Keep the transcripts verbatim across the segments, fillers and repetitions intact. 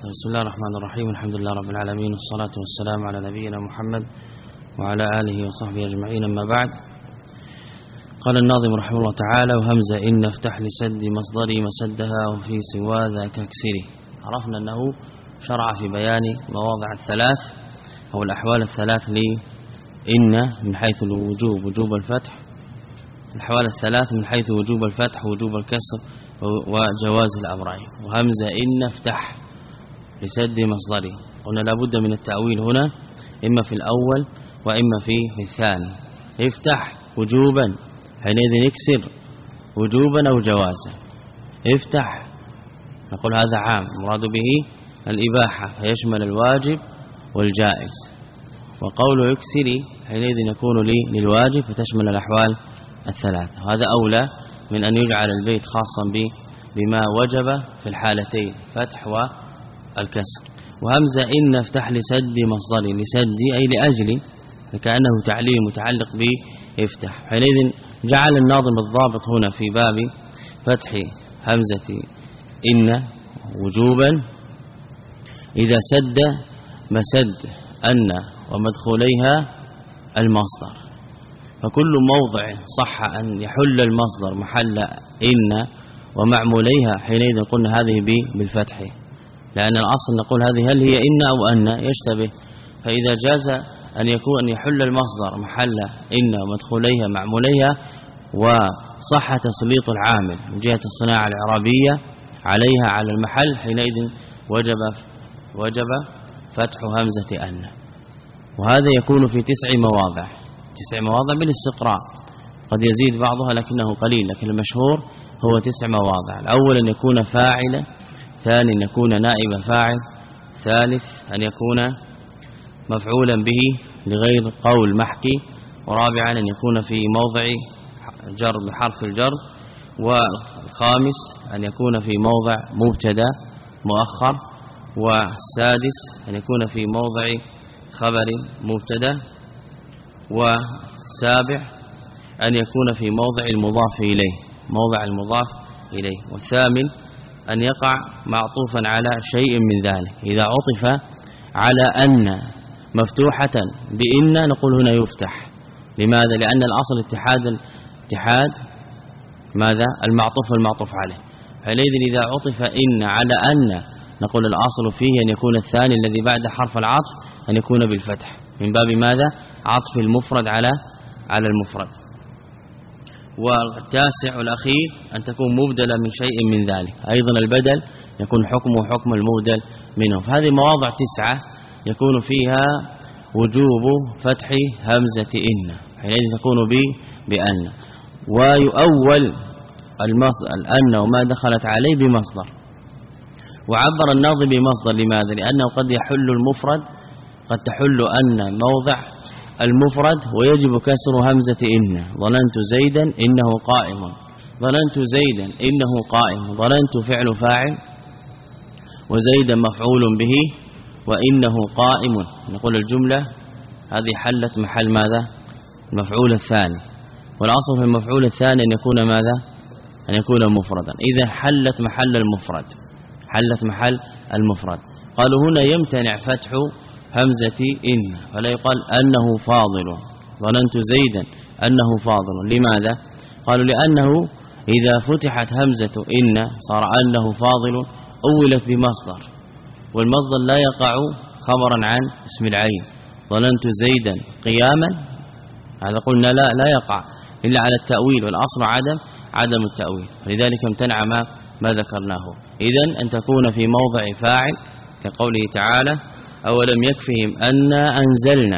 بسم الله الرحمن الرحيم. الحمد لله رب العالمين، والصلاة والسلام على نبينا محمد وعلى آله وصحبه أجمعين. أما بعد، قال الناظم رحمه الله تعالى: وهمزة إن افتح لسد مصدري مسدها وفي سوى ذاك اكسري. عرفنا أنه شرع في بيان مواضع الثلاث أو الأحوال الثلاث لإن من حيث الوجوب وجوب الفتح، الأحوال الثلاث من حيث وجوب الفتح ووجوب الكسر وجواز الأمرين. وهمزة إن افتح لسد مصدري، قلنا لابد من التأويل هنا إما في الأول وإما في الثاني. افتح وجوبا، حينئذ يكسر وجوبا أو جوازا. افتح نقول هذا عام مراد به الإباحة فيشمل الواجب والجائز، وقوله يكسري حينئذ يكون لي للواجب فتشمل الأحوال الثلاثة. هذا أولى من أن يجعل البيت خاصا بما وجب في الحالتين فتح والكسر. وهمزة إن افتح لسد مصدري، لسد أي لأجل، كأنه تعليل متعلق بافتح. حينئذ جعل الناظم الضابط هنا في باب فتح همزة إن وجوبا إذا سد مسد أن ومدخوليها المصدر، فكل موضع صح أن يحل المصدر محل إن ومعموليها حينئذ قلنا هذه بالفتح، لأن الأصل نقول هذه هل هي إن أو أن يشتبه، فإذا جاز أن يكون أن يحل المصدر محل إن ومدخوليها معموليها وصح تسليط العامل من جهة الصناعة الإعرابية عليها على المحل، حينئذ وجب وجب فتح همزة أن. وهذا يكون في تسع مواضع، تسع مواضع بالاستقراء، قد يزيد بعضها لكنه قليل، لكن المشهور هو تسع مواضع. الأول أن يكون فاعلا، ثاني أن يكون نائب فاعل، ثالث أن يكون مفعولا به لغير قول محكي، ورابعا أن يكون في موضع جر بحرف الجر، والخامس أن يكون في موضع مبتدا مؤخر، والسادس أن يكون في موضع خبر مبتدا، والسابع أن يكون في موضع المضاف إليه موضع المضاف إليه، والثامن أن يقع معطوفا على شيء من ذلك. إذا عطف على أن مفتوحة بإن نقول هنا يفتح. لماذا؟ لأن الأصل اتحاد اتحاد ماذا؟ المعطوف والمعطوف عليه. حينئذ إذا عطف إن على أن نقول الأصل فيه أن يكون الثاني الذي بعد حرف العطف أن يكون بالفتح، من باب ماذا؟ عطف المفرد على على المفرد. والتاسع والأخير أن تكون مبدلا من شيء من ذلك، أيضا البدل يكون حكمه حكم المبدل منه. فهذه مواضع تسعة يكون فيها وجوب فتح همزة إن، حينئذ تكون بأن، ويؤول الأن وما دخلت عليه بمصدر. وعبر الناظم بمصدر لماذا؟ لأنه قد يحل المفرد، قد تحل أن موضع المفرد ويجب كسر همزة إن. ظننت زيدا إنه قائم، ظننت زيدا إنه قائم، ظننت فعل فاعل وزيدا مفعول به وإنه قائم، نقول الجملة هذه حلت محل ماذا؟ المفعول الثاني، والأصل في المفعول الثاني أن يكون ماذا؟ أن يكون مفردا. إذا حلت محل المفرد حلت محل المفرد قالوا هنا يمتنع فتح همزة إن، فلا يقال أنه فاضل، ظننت زيدا أنه فاضل. لماذا؟ قالوا لأنه إذا فتحت همزة إن صار أنه فاضل أولت بمصدر، والمصدر لا يقع خبرا عن اسم العين. ظننت زيدا قياما، هذا قلنا لا لا يقع إلا على التأويل، والأصل عدم عدم التأويل، لذلك امتنع ما ما ذكرناه. إذن أن تكون في موضع فاعل كقوله تعالى: أولم يكفهم أنا أنزلنا.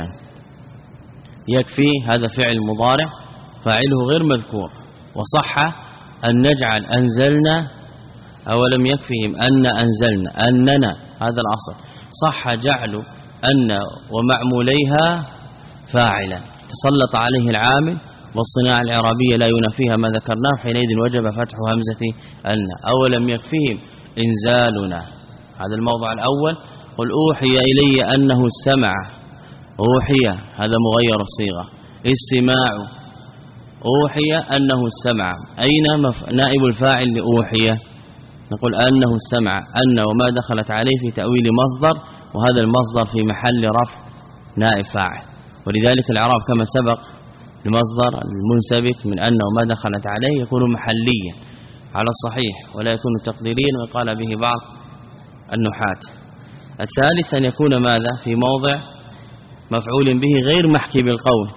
يكفي هذا فعل مضارع فاعله غير مذكور، وصح أن نجعل أنزلنا أولم يكفهم أن أنزلنا أننا، هذا الأصل. صح جعل أن ومعموليها فاعلا تسلط عليه العامل، والصناعة الإعرابية لا ينافيها ما ذكرناه، حينئذ وجب فتح همزة أن. أولم يكفهم إنزالنا، هذا الموضع الأول. قل أوحي إلي أنه استمع، أوحي هذا مغير الصيغة، استماع، أوحي أنه استمع، أين نائب الفاعل لأوحي؟ نقول أنه استمع أن وما دخلت عليه في تأويل مصدر، وهذا المصدر في محل رفع نائب فاعل. ولذلك الإعراب كما سبق المصدر المنسبك من أن وما دخلت عليه يكون محليا على الصحيح ولا يكون تقديريا وقال به بعض النحاة. الثالث أن يكون ماذا في موضع مفعول به غير محكي بالقول.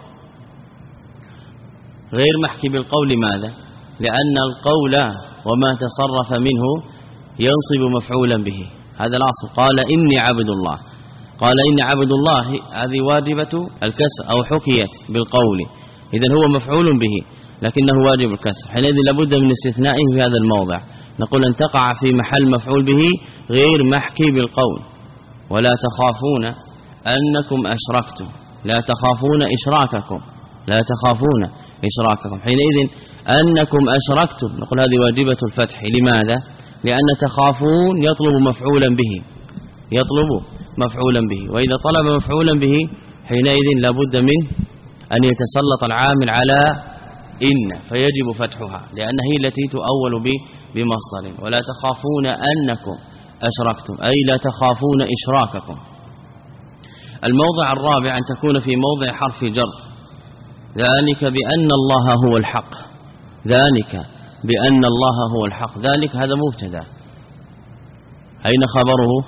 غير محكي بالقول لماذا؟ لأن القول وما تصرف منه ينصب مفعولا به، هذا الأصل. قال إني عبد الله، قال إني عبد الله هذه واجبة الكسر أو حكيت بالقول، إذن هو مفعول به لكنه واجب الكسر، حينئذ لابد من استثنائه في هذا الموضع. نقول أن تقع في محل مفعول به غير محكي بالقول. ولا تخافون أنكم أشركتم، لا تخافون إشراككم، لا تخافون إشراككم، حينئذ أنكم أشركتم نقول هذه واجبة الفتح. لماذا؟ لأن تخافون يطلب مفعولا به، يطلب مفعولا به، وإذا طلب مفعولا به حينئذ لابد من أن يتسلط العامل على إن فيجب فتحها، لأن هي التي تؤول بمصدر. ولا تخافون أنكم أشركتم أي لا تخافون إشراككم. الموضع الرابع أن تكون في موضع حرف جر، ذلك بأن الله هو الحق، ذلك بأن الله هو الحق، ذلك هذا مبتدا، أين خبره؟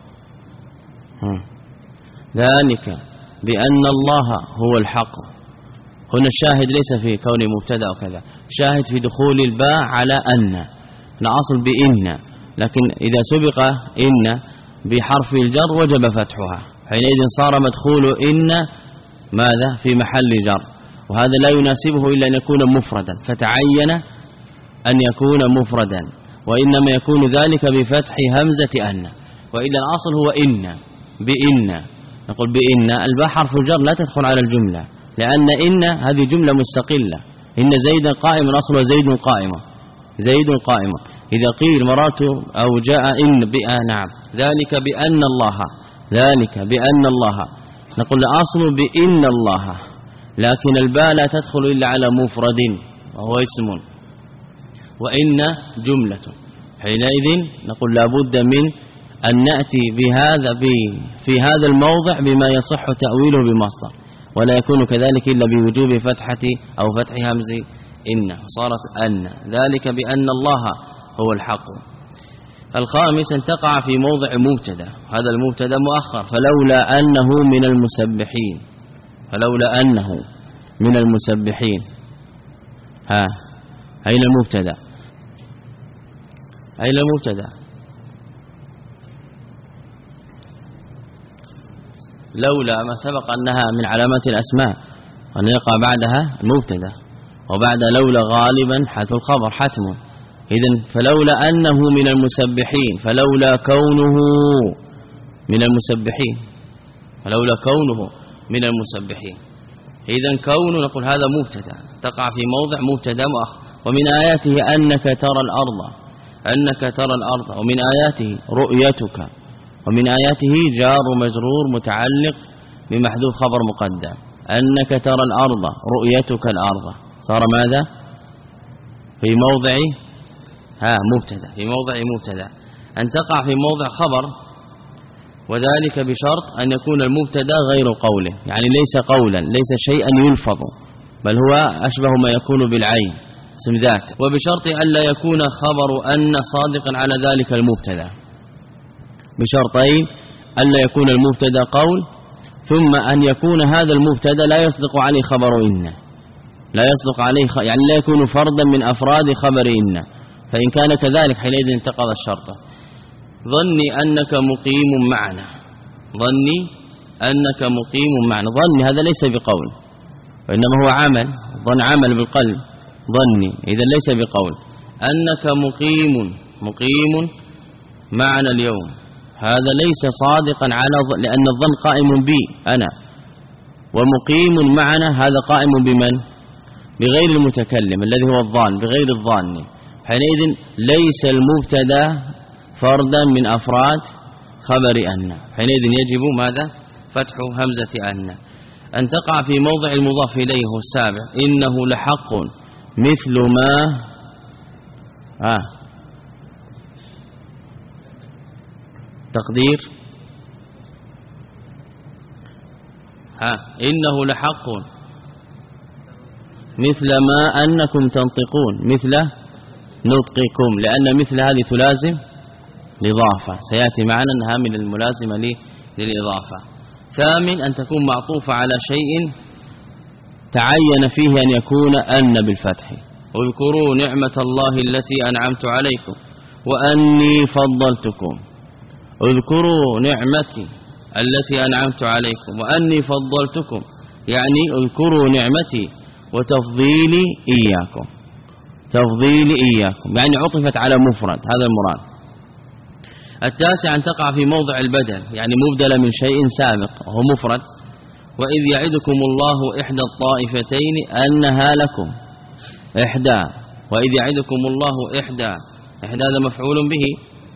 ذلك بأن الله هو الحق. هنا الشاهد ليس في كون مبتدا وكذا، شاهد في دخول الباء على أن، الأصل بإن، لكن إذا سبق إن بحرف الجر وجب فتحها، حينئذ صار مدخول إن ماذا في محل جر، وهذا لا يناسبه إلا أن يكون مفردا، فتعين أن يكون مفردا، وإنما يكون ذلك بفتح همزة أن، وإلا الأصل هو إن بإن. نقول بإن الباء حرف الجر لا تدخل على الجملة، لأن إن هذه جملة مستقلة. إن زيدا قائم، أصله زيد قائمة، زيد قائمة. إذا قيل مرات أو جاء إن بأ نعم ذلك بأن الله، ذلك بأن الله، نقول الأصل بإن الله، لكن الباء لا تدخل إلا على مفرد وهو اسم، وإن جملة، حينئذ نقول لابد من أن نأتي بهذا في هذا الموضع بما يصح تأويله بمصدر، ولا يكون كذلك إلا بوجوب فتحة أو فتح همز إن، صارت أن، ذلك بأن الله هو الحق. الخامس أن تقع في موضع مبتدا، هذا المبتدا مؤخر، فلولا أنه من المسبحين، فلولا أنه من المسبحين. ها أين المبتدا؟ أين المبتدا؟ لولا ما سبق أنها من علامات الأسماء أن يقع بعدها المبتدا، وبعد لولا غالبا حذف الخبر حتم. إذن فلولا أنه من المسبحين، فلولا كونه من المسبحين، فلولا كونه من المسبحين. إذن كون نقول هذا مبتدا، تقع في موضع مبتدا مؤخر. ومن آياته أنك ترى الأرض، أنك ترى الأرض، ومن آياته رؤيتك، ومن آياته جار مجرور متعلق بمحذوف خبر مقدم، أنك ترى الأرض رؤيتك الأرض، صار ماذا في موضع ها مبتدا، في موضع مبتدا. أن تقع في موضع خبر، وذلك بشرط أن يكون المبتدا غير قوله، يعني ليس قولا، ليس شيئا يلفظ، بل هو أشبه ما يكون بالعين اسم ذات، وبشرط أن لا يكون خبر أن صادقا على ذلك المبتدا، بشرطين: أن لا يكون المبتدا قول، ثم أن يكون هذا المبتدا لا يصدق عليه خبر إن، لا يصدق عليه خ... يعني لا يكون فردا من أفراد خبر إن، فإن كان كذلك حينئذ انتقض الشرط. ظني أنك مقيم معنا، ظني أنك مقيم معنا، ظني هذا ليس بقول وإنما هو عمل، ظن عمل بالقلب، ظني إذا ليس بقول. أنك مقيم، مقيم معنا اليوم، هذا ليس صادقا على ظن، لأن الظن قائم بي أنا، ومقيم معنا هذا قائم بمن؟ بغير المتكلم الذي هو الظان، بغير الظان، حينئذ ليس المبتدا فردا من أفراد خبر أن، حينئذ يجب ماذا؟ فتح همزة أن. أن تقع في موضع المضاف إليه السابع: إنه لحق مثل ما آه تقدير ها إنه لحق مثل ما أنكم تنطقون مثل نطقكم، لأن مثل هذه تلازم الإضافة، سيأتي معنا أنها من الملازمة للإضافة. ثامن أن تكون معطوفة على شيء تعين فيه أن يكون أن بالفتح. اذكروا نعمة الله التي أنعمت عليكم وأني فضلتكم. اذكروا نعمتي التي أنعمت عليكم وأني فضلتكم، يعني اذكروا نعمتي وتفضيلي إياكم، تفضيلي إياكم يعني عطفت على مفرد، هذا المراد. التاسع أن تقع في موضع البدل، يعني مبدل من شيء سابق وهو مفرد. وإذ يعدكم الله إحدى الطائفتين أنها لكم، إحدى، وإذ يعدكم الله إحدى، إحدى هذا مفعول به،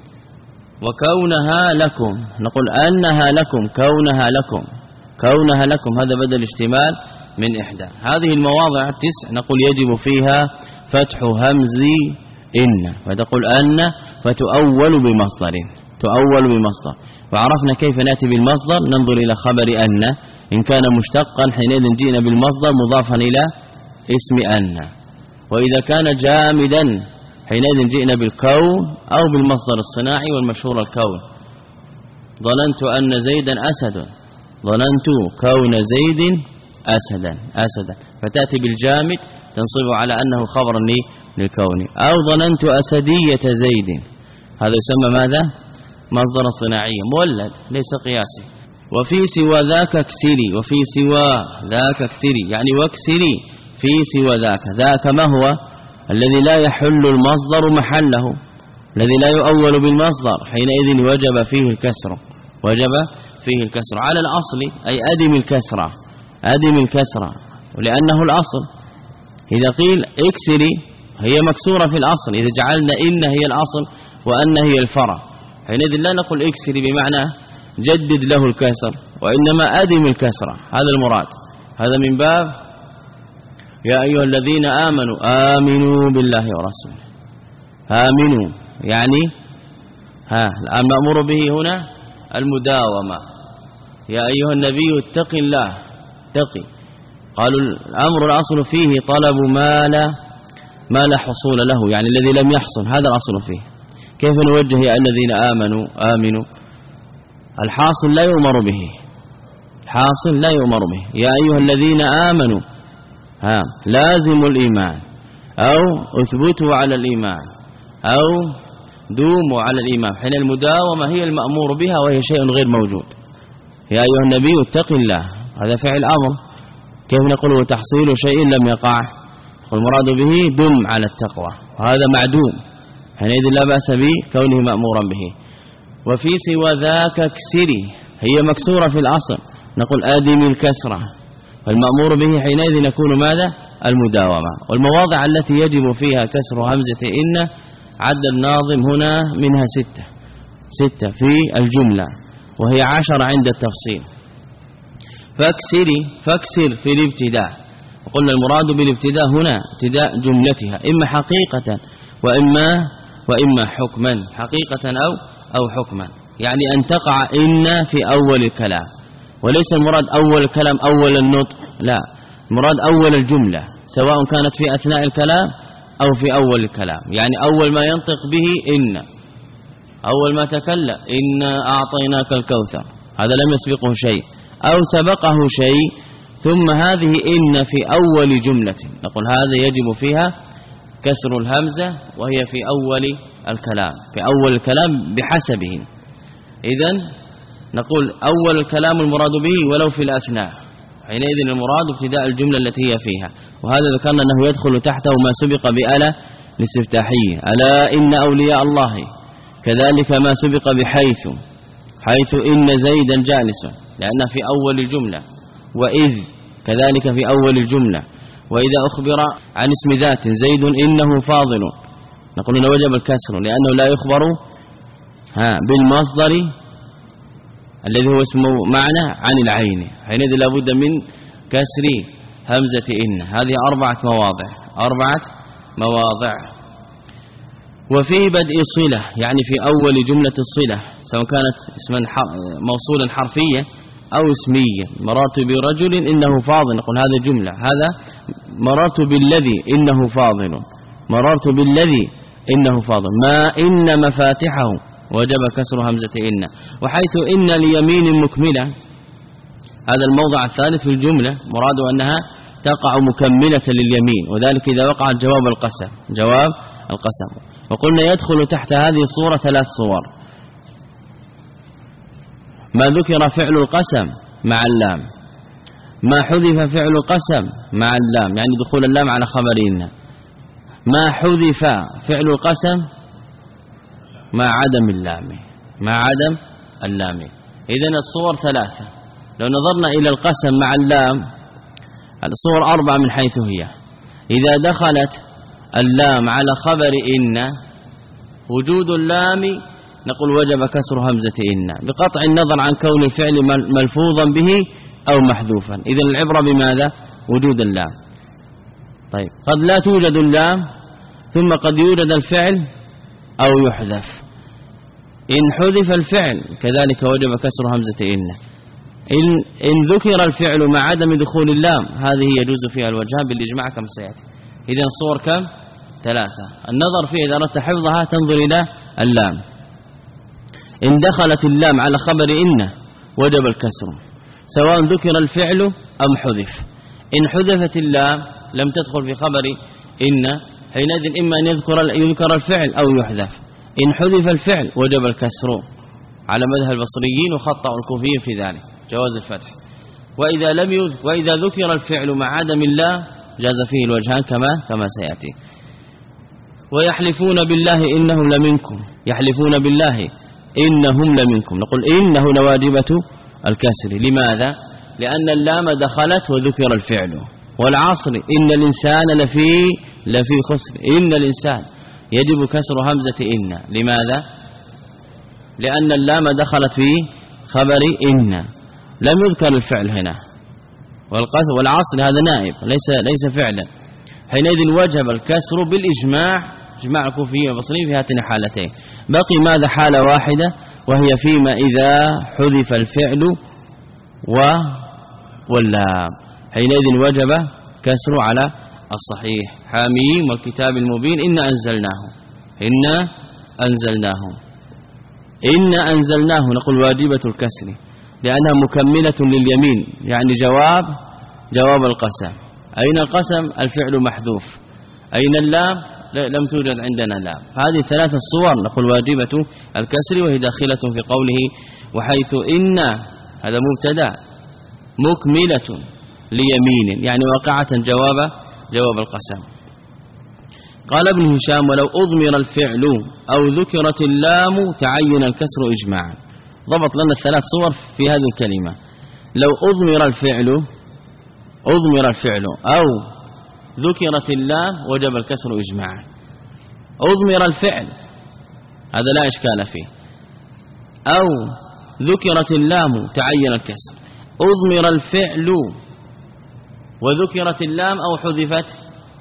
وكونها لكم نقول أنها لكم، كونها لكم، كونها لكم هذا بدل اشتمال من إحدى. هذه المواضع التسع نقول يجب فيها فتح همز إن، فتقول أن فتؤول بمصدر، تؤول بمصدر. وعرفنا كيف نأتي بالمصدر، ننظر إلى خبر أن، إن كان مشتقا حينئذ جئنا بالمصدر مضافا إلى اسم أن، وإذا كان جامدا حينئذ جئنا بالكون أو بالمصدر الصناعي، والمشهور الكون. ظننت أن زيدا أسد، ظننت كون زيد أسدا، أسدا، فتأتي بالجامد تنصب على أنه خبر للكون. أو ظننت أسدية زيد، هذا يسمى ماذا؟ مصدر صناعي مولد ليس قياسي. وفي سوى ذاك اكسري، وفي سوى ذاك اكسري يعني واكسري في سوى ذاك. ذاك ما هو؟ الذي لا يحل المصدر محله، الذي لا يؤول بالمصدر، حينئذ وجب فيه الكسر، وجب فيه الكسر على الأصل، أي أدم الكسرة، أدم الكسرة، ولأنه الأصل. إذا قيل اكسري هي مكسورة في الأصل، إذا جعلنا إن هي الأصل وأن هي الفرع، حينئذ لا نقول اكسري بمعنى جدد له الكسر، وإنما أدم الكسرة، هذا المراد. هذا من باب يا أيها الذين آمنوا آمنوا بالله ورسوله، آمنوا يعني ها المأمور به هنا المداومة. يا أيها النبي اتق الله، اتقي. قالوا الأمر الأصل فيه طلب ما لا ما لا حصول له، يعني الذي لم يحصل، هذا الأصل فيه. كيف نوجه يا الذين آمنوا آمنوا؟ الحاصل لا يؤمر به، الحاصل لا يؤمر به. يا أيها الذين آمنوا ها لازموا الإيمان، أو اثبتوا على الإيمان، أو دوموا على الإيمان. حين المداومة هي المأمور بها، وهي شيء غير موجود. يا أيها النبي اتق الله، هذا فعل أمر. كيف نقول تحصيل شيء لم يقع؟ والمراد به دم على التقوى، وهذا معدوم، حينئذ لا بأس به كونه مأمورا به. وفي سوى ذاك اكسري هي مكسورة في الأصل، نقول آدم الكسرة، فالمأمور به حينئذ يكون ماذا؟ المداومة. والمواضع التي يجب فيها كسر همزة إن عد الناظم هنا منها ستة، ستة في الجملة، وهي عشر عند التفصيل. فاكسري، فاكسر في الابتداء، وقلنا المراد بالابتداء هنا ابتداء جملتها، إما حقيقة وإما وإما حكما، حقيقة أو أو حكما، يعني أن تقع إن في أول الكلام، وليس المراد أول الكلام أول النطق، لا، المراد أول الجملة، سواء كانت في أثناء الكلام أو في أول الكلام. يعني أول ما ينطق به إن، أول ما تكلم إن أعطيناك الكوثر، هذا لم يسبقه شيء أو سبقه شيء، ثم هذه إن في أول جملة، نقول هذا يجب فيها كسر الهمزة، وهي في أول الكلام، في أول الكلام بحسبه. إذن نقول أول الكلام المراد به ولو في الأثناء، حينئذ المراد ابتداء الجملة التي هي فيها. وهذا ذكرنا أنه يدخل تحته ما سبق بألا الاستفتاحية، ألا إن أولياء الله، كذلك ما سبق بحيث، حيث إن زيدا جالس، لأنها في أول الجملة. وإذ كذلك في أول الجملة. وإذا أخبر عن اسم ذات زيد إنه فاضل، نقول إنه وجب الكسر، لأنه لا يخبر ها بالمصدر الذي هو اسمه معنى عن العين، حينئذ لا بد من كسر همزة إن. هذه أربعة مواضع، أربعة مواضع. وفي بدء صلة يعني في أول جملة الصلة سواء كانت اسما موصولا حرفية أو اسمية. مررت برجل إنه فاضل، نقول هذا جملة. هذا مررت بالذي إنه فاضل، مررت بالذي إنه فاضل. ما إن مفاتحه وجب كسر همزة إن. وحيث إن ليمين مكملة، هذا الموضع الثالث في الجملة مراد أنها تقع مكملة لليمين، وذلك إذا وقع جواب القسم جواب القسم. وقلنا يدخل تحت هذه الصورة ثلاث صور: ما ذكر فعل القسم مع اللام، ما حذف فعل القسم مع اللام يعني دخول اللام على خبر إن، ما حذف فعل القسم مع عدم اللام مع عدم اللام. إذن الصور ثلاثة. لو نظرنا إلى القسم مع اللام الصور أربعة من حيث هي: إذا دخلت اللام على خبر إن وجود اللام نقول وجب كسر همزة إن بقطع النظر عن كون الفعل ملفوظا به أو محذوفا. إذن العبرة بماذا؟ وجود اللام. طيب قد لا توجد اللام ثم قد يوجد الفعل أو يحذف. إن حذف الفعل كذلك وجب كسر همزة إن. إن, إن ذكر الفعل مع عدم دخول اللام هذه يجوز فيها الوجهان بالإجماع كما سيأتي. إذن الصور كم؟ ثلاثة. النظر فيه إذا أردت حفظها تنظر إلى اللام. إن دخلت اللام على خبر إن وجب الكسر سواء ذكر الفعل أم حذف. إن حذفت اللام لم تدخل في خبر إن حينئذ إما أن يذكر يذكر الفعل أو يحذف. إن حذف الفعل وجب الكسر على مذهب البصريين وخطأ الكوفيين في ذلك جواز الفتح. وإذا لم يذكر وإذا ذكر الفعل مع عدم الله جاز فيه الوجهان كما كما سيأتي. ويحلفون بالله إنهم لمنكم، يحلفون بالله إنهم لمنكم، نقول إنه لواجبة الكسر. لماذا؟ لأن اللام دخلت وذكر الفعل. والعصر إن الإنسان لفي لفي خسر، إن الإنسان يجب كسر همزة إن. لماذا؟ لأن اللام دخلت في خبر إن لم يذكر الفعل هنا، والعصر هذا نائب ليس ليس فعلا. حينئذ وجب الكسر بالإجماع، إجماع الكوفيين والبصريين في هاتين الحالتين. بقي ماذا؟ حالة واحدة وهي فيما إذا حذف الفعل و واللام، حينئذ وجب كسر على الصحيح. حاميم والكتاب المبين إن أنزلناه إن أنزلناه إن أنزلناه نقول واجبة الكسر لأنها مكملة لليمين يعني جواب جواب القسم. أين القسم؟ الفعل محذوف. أين اللام؟ لم توجد عندنا لام. فهذه ثلاثة الصور نقول واجبة الكسر وهي داخلة في قوله وحيث إن هذا مبتدا مكملة ليمين يعني واقعة جواب جواب القسم. قال ابن هشام ولو أضمر الفعل أو ذكرت اللام تعين الكسر إجماعا. ضبط لنا الثلاث صور في هذه الكلمة. لو أضمر الفعل أضمر الفعل أو ذكرت اللام وجب الكسر إجماعا. أضمر الفعل هذا لا إشكال فيه، أو ذكرت اللام تعين الكسر. أضمر الفعل وذكرت اللام أو حذفت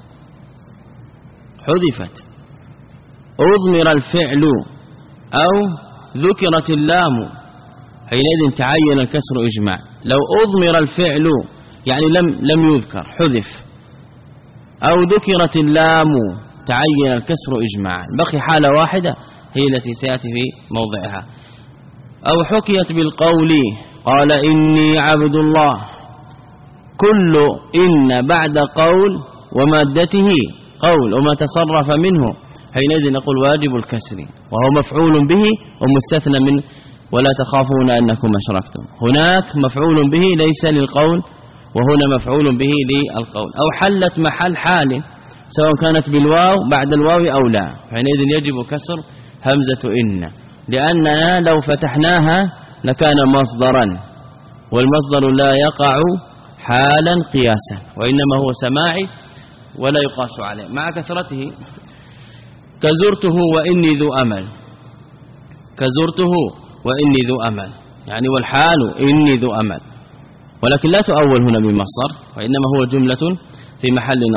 حذفت أضمر الفعل أو ذكرت اللام حينئذ تعين الكسر إجماع. لو أضمر الفعل يعني لم لم يذكر حذف أو ذكرت اللام تعين الكسر إجماعا. بقي حالة واحدة هي التي سيأتي في موضعها. أو حكيت بالقول قال إني عبد الله. كل إن بعد قول ومادته قول وما تصرف منه حينئذ نقول واجب الكسر وهو مفعول به ومستثنى من ولا تخافون أنكم أشركتم. هناك مفعول به ليس للقول وهنا مفعول به للقول. أو حلت محل حال سواء كانت بالواو بعد الواو أو لا حينئذ يجب كسر همزة إن لأننا لو فتحناها لكان مصدرا والمصدر لا يقع حالا قياسا وإنما هو سماعي ولا يقاس عليه مع كثرته. كزرته وإني ذو أمل. كزرته وإني ذو أمل يعني والحال إني ذو أمل ولكن لا تؤول هنا بالمصدر وإنما هو جملة في محل نصب.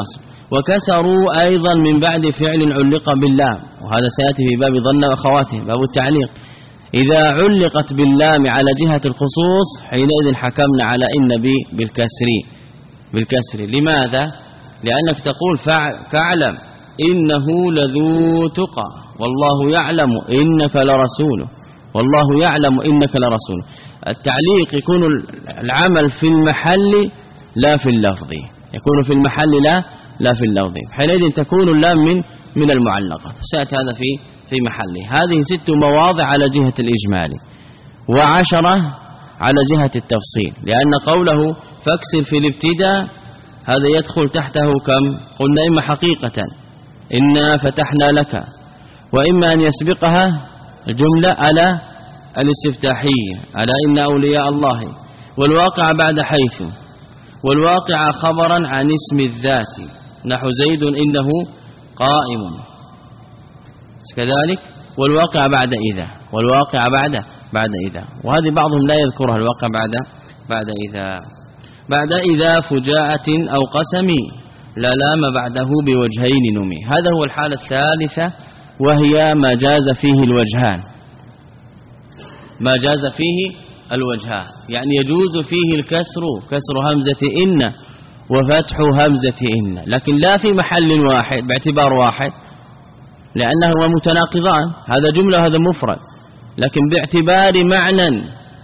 وكسروا أيضا من بعد فعل علق باللام، وهذا سيأتي في باب ظن وأخواته باب التعليق. إذا علقت باللام على جهة الخصوص حينئذ حكمنا على إن بالكسر بالكسر لماذا؟ لأنك تقول فاعلم إنه لذو تقى والله يعلم إنك لرسوله، والله يعلم إنك لرسوله. التعليق يكون العمل في المحل لا في اللفظ، يكون في المحل لا لا في اللفظ، حينئذ تكون اللام من من المعلقات. سأتي هذا في في محله. هذه ست مواضع على جهة الإجمال وعشرة على جهة التفصيل، لأن قوله فاكسر في الابتداء هذا يدخل تحته كم؟ قلنا إما حقيقة إنا فتحنا لك، وإما أن يسبقها الجملة على الاستفتاحية على إن أولياء الله، والواقع بعد حيث، والواقع خبرا عن اسم الذات نحو زيد إنه قائم كذلك، والواقع بعد إذا، والواقع بعد بعد إذا، وهذه بعضهم لا يذكرها الواقع بعد بعد إذا. بعد إذا فجاءة أو قسم لا لام بعده بوجهين نمي. هذا هو الحالة الثالثة، وهي ما جاز فيه الوجهان، ما جاز فيه الوجهان، يعني يجوز فيه الكسر كسر همزة إن وفتح همزة إن، لكن لا في محل واحد باعتبار واحد، لأنهما متناقضان، هذا جملة وهذا مفرد، لكن باعتبار معنى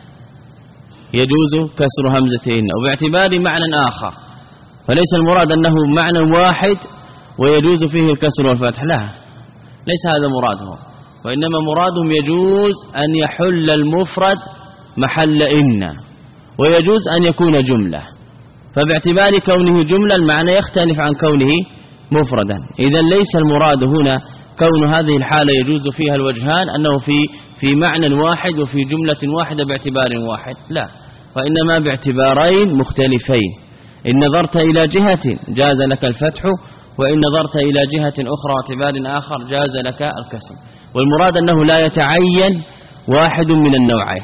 يجوز كسر همزة إن، وباعتبار معنى آخر، فليس المراد أنه معنى واحد ويجوز فيه الكسر والفتح، لا، ليس هذا مراده، وإنما مرادهم يجوز أن يحل المفرد محل إن، ويجوز أن يكون جملة، فباعتبار كونه جملة المعنى يختلف عن كونه مفردا. إذا ليس المراد هنا كون هذه الحالة يجوز فيها الوجهان أنه في في معنى واحد وفي جملة واحدة باعتبار واحد، لا، وإنما باعتبارين مختلفين. إن نظرت إلى جهة جاز لك الفتح، وإن نظرت إلى جهة أخرى اعتبار آخر جاز لك الكسر، والمراد أنه لا يتعين واحد من النوعين،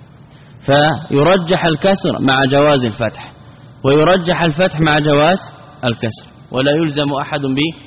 فيرجح الكسر مع جواز الفتح، ويرجح الفتح مع جواز الكسر، ولا يلزم أحد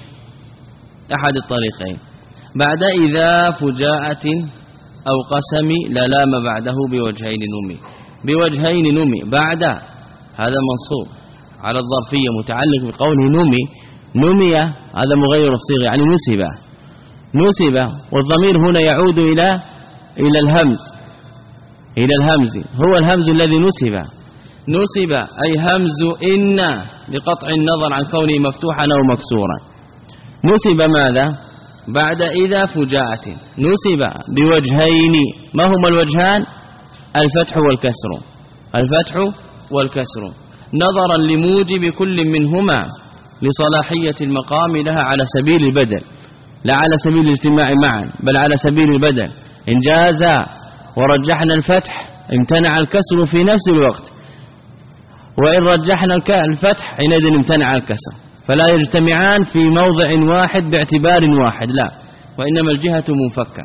بأحد الطريقين. بعد إذا فجاءة أو قسم لا لام بعده بوجهين نمي، بوجهين نمي بعد هذا منصوب على الظرفية متعلق بقوله نمي، نمي هذا مغير الصيغة يعني نسب، نسب، والضمير هنا يعود إلى إلى الهمز، إلى الهمز، هو الهمز الذي نسب، نسب أي همز إن بقطع النظر عن كونه مفتوحا أو مكسورا. نسب ماذا؟ بعد إذا فجاءة، نسب بوجهين، ما هما الوجهان؟ الفتح والكسر، الفتح والكسر، نظرا لموجب كل منهما لصلاحية المقام لها على سبيل البدل، لا على سبيل الاجتماع معا، بل على سبيل البدل. إن جاز ورجحنا الفتح امتنع الكسر في نفس الوقت، وإن رجحنا الفتح حينئذ امتنع الكسر، فلا يجتمعان في موضع واحد باعتبار واحد، لا، وإنما الجهة منفكة،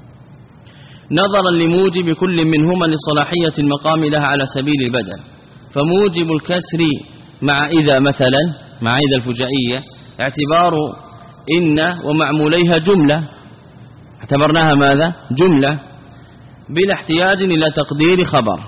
نظرا لموجب كل منهما لصلاحية المقام لها على سبيل البدل. فموجب الكسر مع إذا مثلا، مع إذا الفجائية اعتبار إن ومعموليها جملة، اعتبرناها ماذا؟ جملة بلا احتياج إلى تقدير خبر،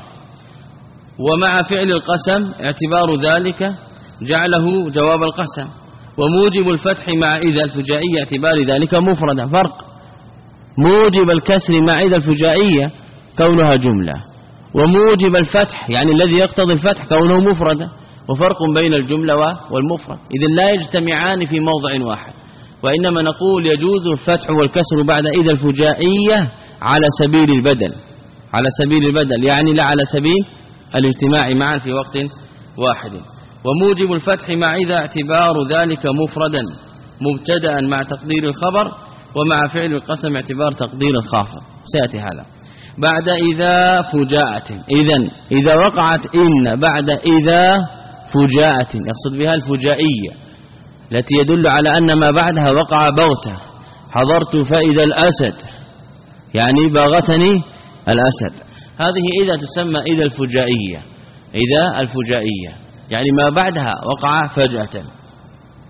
ومع فعل القسم اعتبار ذلك جعله جواب القسم، وموجب الفتح مع إذا الفجائية اعتبار ذلك مفردا. فرق، موجب الكسر مع إذا الفجائية كونها جملة، وموجب الفتح يعني الذي يقتضي الفتح كونه مفردا، وفرق بين الجملة والمفرد، إذن لا يجتمعان في موضع واحد، وإنما نقول يجوز الفتح والكسر بعد إذا الفجائية على سبيل البدل، على سبيل البدل يعني لا على سبيل الاجتماع معا في وقت واحد. وموجب الفتح مع إذا اعتبار ذلك مفردا مبتدأ مع تقدير الخبر، ومع فعل القسم اعتبار تقدير الخافض، سيأتي هذا. بعد إذا فجاءة، إذن إذا وقعت إن بعد إذا فجاءة يقصد بها الفجائية التي يدل على أن ما بعدها وقع بغتة، حضرت فإذا الأسد يعني باغتني الأسد، هذه إذا تسمى إذا الفجائية، إذا الفجائية يعني ما بعدها وقع فجأة.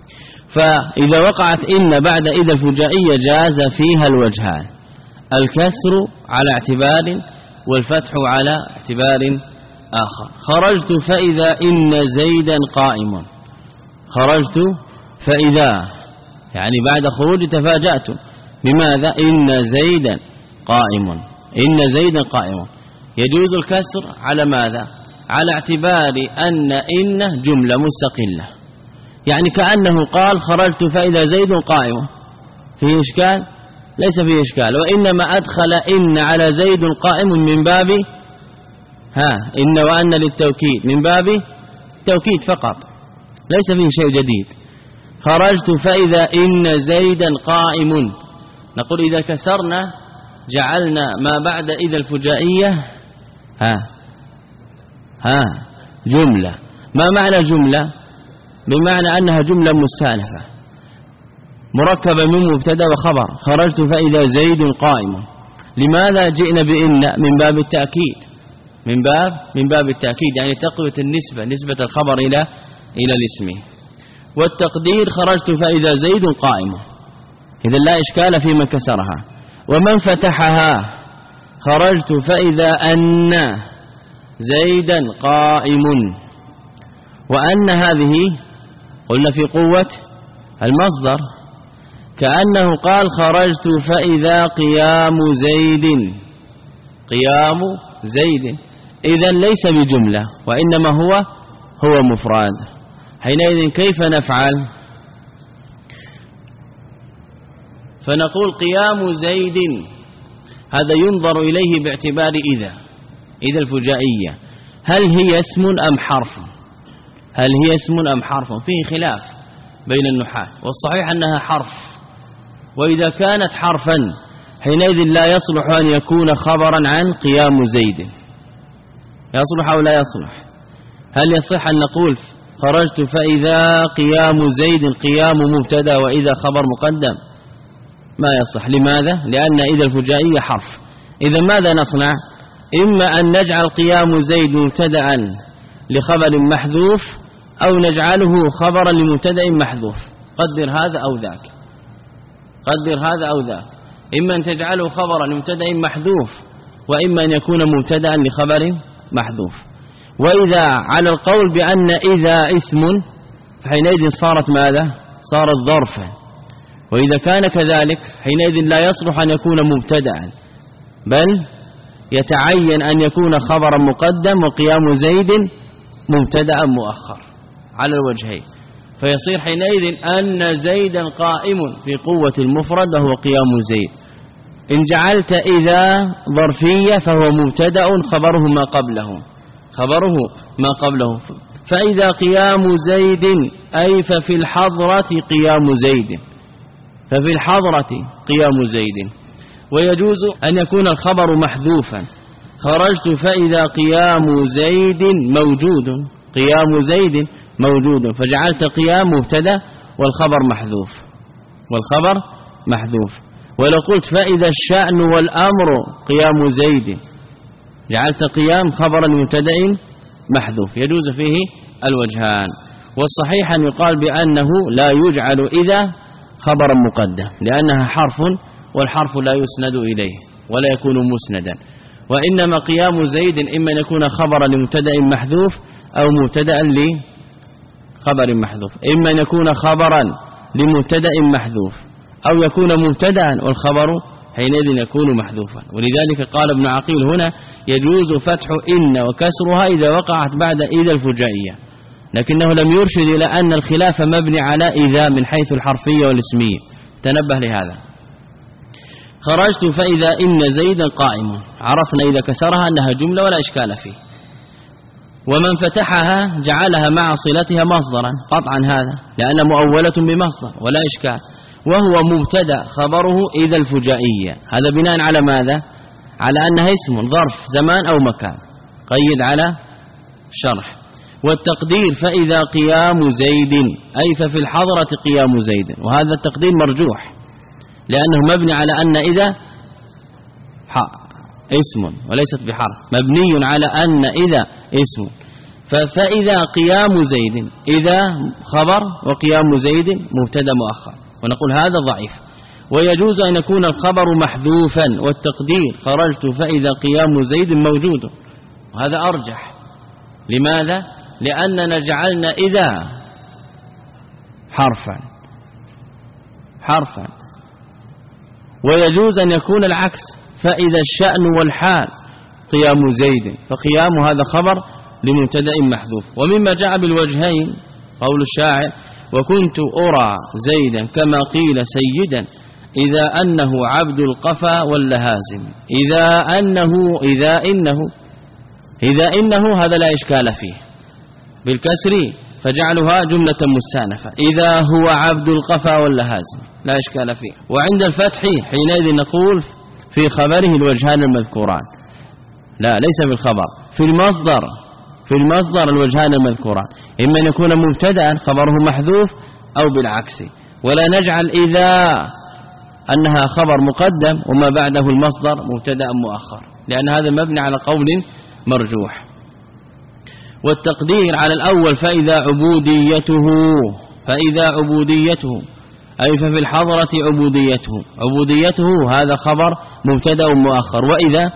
فإذا وقعت إن بعد إذا الفجائية جاز فيها الوجهان، الكسر على اعتبار والفتح على اعتبار آخر. خرجت فإذا إن زيدا قائم، خرجت فإذا يعني بعد خروج تفاجأت بماذا؟ إن زيدا قائم، إن زيدا قائم. يجوز الكسر على ماذا؟ على اعتبار أن إن جملة مستقلة، يعني كأنه قال خرجت فإذا زيد قائم، فيه إشكال؟ ليس فيه إشكال. وإنما أدخل إن على زيد قائم من باب ها إن وأن للتوكيد، من باب توكيد فقط، ليس فيه شيء جديد. خرجت فإذا إن زيدا قائم، نقول إذا كسرنا جعلنا ما بعد إذا الفجائية ها ها جملة. ما معنى جملة؟ بمعنى أنها جملة مستأنفة مركبة من مبتدا وخبر. خرجت فإذا زيد قائم، لماذا جئنا بإن؟ من باب التأكيد، من باب من باب التأكيد، يعني تقوية النسبة، نسبة الخبر إلى إلى الاسم. والتقدير خرجت فإذا زيد قائم، إذا لا إشكال في من كسرها. ومن فتحها خرجت فإذا أن زيدا قائم، وأن هذه قلنا في قوة المصدر، كأنه قال خرجت فإذا قيام زيد، قيام زيد، إذا ليس بجملة وإنما هو هو مفرد. حينئذ كيف نفعل؟ فنقول قيام زيد هذا ينظر إليه باعتبار إذا إذا الفجائية، هل هي اسم أم حرف؟ هل هي اسم أم حرف؟ فيه خلاف بين النحاة، والصحيح أنها حرف. وإذا كانت حرفا حينئذ لا يصلح أن يكون خبرا عن قيام زيد، يصلح أو لا يصلح؟ هل يصح أن نقول خرجت فإذا قيام زيد قيام مبتدا وإذا خبر مقدم؟ ما يصح. لماذا؟ لأن إذا الفجائية حرف. إذا ماذا نصنع؟ إما أن نجعل قيام زيد مبتدا لخبر محذوف، أو نجعله خبرا لمبتدا محذوف. قدر هذا أو ذاك، قدر هذا أو ذاك. إما أن تجعله خبرا لمبتدا محذوف، وإما أن يكون مبتدا لخبر محذوف. وإذا على القول بأن إذا اسم فحينئذ صارت ماذا؟ صارت ظرفا. وإذا كان كذلك حينئذ لا يصلح أن يكون مبتدا، بل يتعين أن يكون خبرا مقدم وقيام زيد مبتدا مؤخر على الوجهين، فيصير حينئذ أن زيدا قائم في قوة المفرد وهو قيام زيد. إن جعلت إذا ظرفية فهو مبتدا خبره ما قبله، خبره ما قبله. فإذا قيام زيد أي ففي الحضرة قيام زيد، ففي الحضرة قيام زيد. ويجوز أن يكون الخبر محذوفا، خرجت فإذا قيام زيد موجود، قيام زيد موجود، فجعلت قيام مبتدا والخبر محذوف، والخبر محذوف. ولو قلت فإذا الشأن والأمر قيام زيد، جعلت قيام خبرا مبتدا محذوف. يجوز فيه الوجهان. والصحيح أن يقال بأنه لا يجعل إذا خبرا مقدم، لأنها حرف، والحرف لا يسند إليه ولا يكون مسندا. وإنما قيام زيد إما أن يكون خبرا لمبتدا محذوف أو مبتدا لخبر محذوف، إما أن يكون خبرا لمبتدا محذوف أو يكون مبتدا والخبر حينئذ يكون محذوفا. ولذلك قال ابن عقيل هنا يجوز فتح إن وكسرها إذا وقعت بعد إذا الفجائية، لكنه لم يرشد إلى أن الخلاف مبني على إذا من حيث الحرفية والاسمية. تنبه لهذا. خرجت فإذا إن زيدا قائم، عرفنا إذا كسرها أنها جملة ولا إشكال فيه. ومن فتحها جعلها مع صلتها مصدرا قطعا، هذا لأن مؤولة بمصدر ولا إشكال، وهو مبتدا خبره إذا الفجائية. هذا بناء على ماذا؟ على أنها اسم ظرف زمان أو مكان، قيد على شرح. والتقدير فإذا قيام زيد أي ففي الحضرة قيام زيد، وهذا التقدير مرجوح لأنه مبني على أن إذا اسم وليست بحرف، مبني على أن إذا اسم. فإذا قيام زيد، إذا خبر وقيام زيد مبتدا مؤخر، ونقول هذا ضعيف. ويجوز أن يكون الخبر محذوفا والتقدير خرجت فإذا قيام زيد موجود، وهذا أرجح. لماذا؟ لأننا جعلنا إذا حرفا حرفا ويجوز أن يكون العكس، فإذا الشأن والحال قيام زيد، فقيام هذا خبر لمبتدا محذوف. ومما جاء بالوجهين قول الشاعر وكنت أرى زيدا كما قيل سيدا إذا أنه عبد القفا واللهازم. إذا أنه إذا إنه إذا إنه هذا لا إشكال فيه بالكسر، فجعلها جملة مستأنفة. إذا هو عبد القفا واللهازم لا إشكال فيه. وعند الفتح حينئذ نقول في خبره الوجهان المذكوران، لا ليس في الخبر، في المصدر في المصدر الوجهان المذكوران، إما أن يكون مبتدا خبره محذوف أو بالعكس. ولا نجعل إذا أنها خبر مقدم وما بعده المصدر مبتدا مؤخر، لأن هذا مبني على قول مرجوح. والتقدير على الأول فإذا عبوديته فإذا عبوديته أي ففي الحضرة عبوديته. عبوديته هذا خبر مبتدا مؤخر، وإذا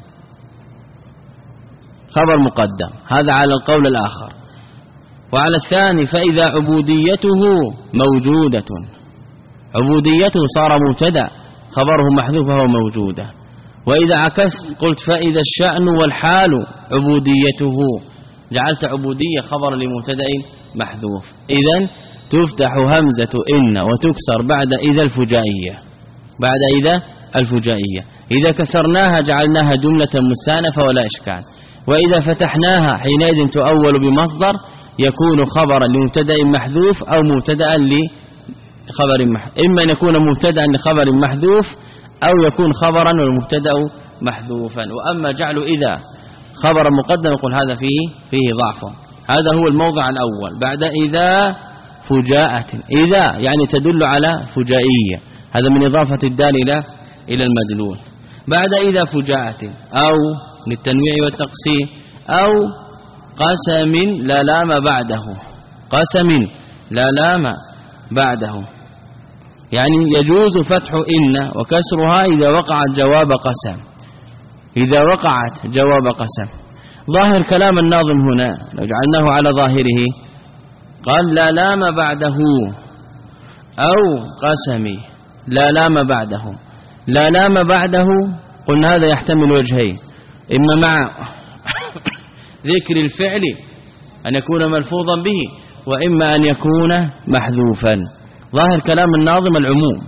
خبر مقدم، هذا على القول الآخر. وعلى الثاني فإذا عبوديته موجودة، عبوديته صار مبتدا خبره محذوف وهو موجودة. وإذا عكست قلت فإذا الشأن والحال عبوديته، جعلت عبودية خبر لمبتدا محذوف. إذن تفتح همزة إن وتكسر بعد إذا الفجائية، بعد إذا الفجائية. إذا كسرناها جعلناها جملة مستأنفة ولا إشكال. وإذا فتحناها حينئذ تؤول بمصدر يكون خبرا لمبتدا محذوف أو مبتدا لخبر محذوف، إما أن يكون مبتدا لخبر محذوف أو يكون خبرا والمبتدا محذوفا. وأما جعل إذا خبر مقدم يقول هذا فيه فيه ضعف. هذا هو الموضع الأول بعد إذا فجاءة. إذا يعني تدل على فجائية، هذا من إضافة الدال إلى إلى المدلول. بعد إذا فجاءة أو للتنويع والتقسيم أو قسم لا لام بعده، قسم لا لام بعده، يعني يجوز فتح إن وكسرها إذا وقعت جواب قسم، إذا وقعت جواب قسم. ظاهر كلام الناظم هنا لو جعلناه على ظاهره قال لا لام بعده أو قسمي لا لام بعده. لا لام بعده قلنا هذا يحتمل وجهين، إما مع ذكر الفعل أن يكون ملفوظا به، وإما أن يكون محذوفا. ظاهر كلام الناظم العموم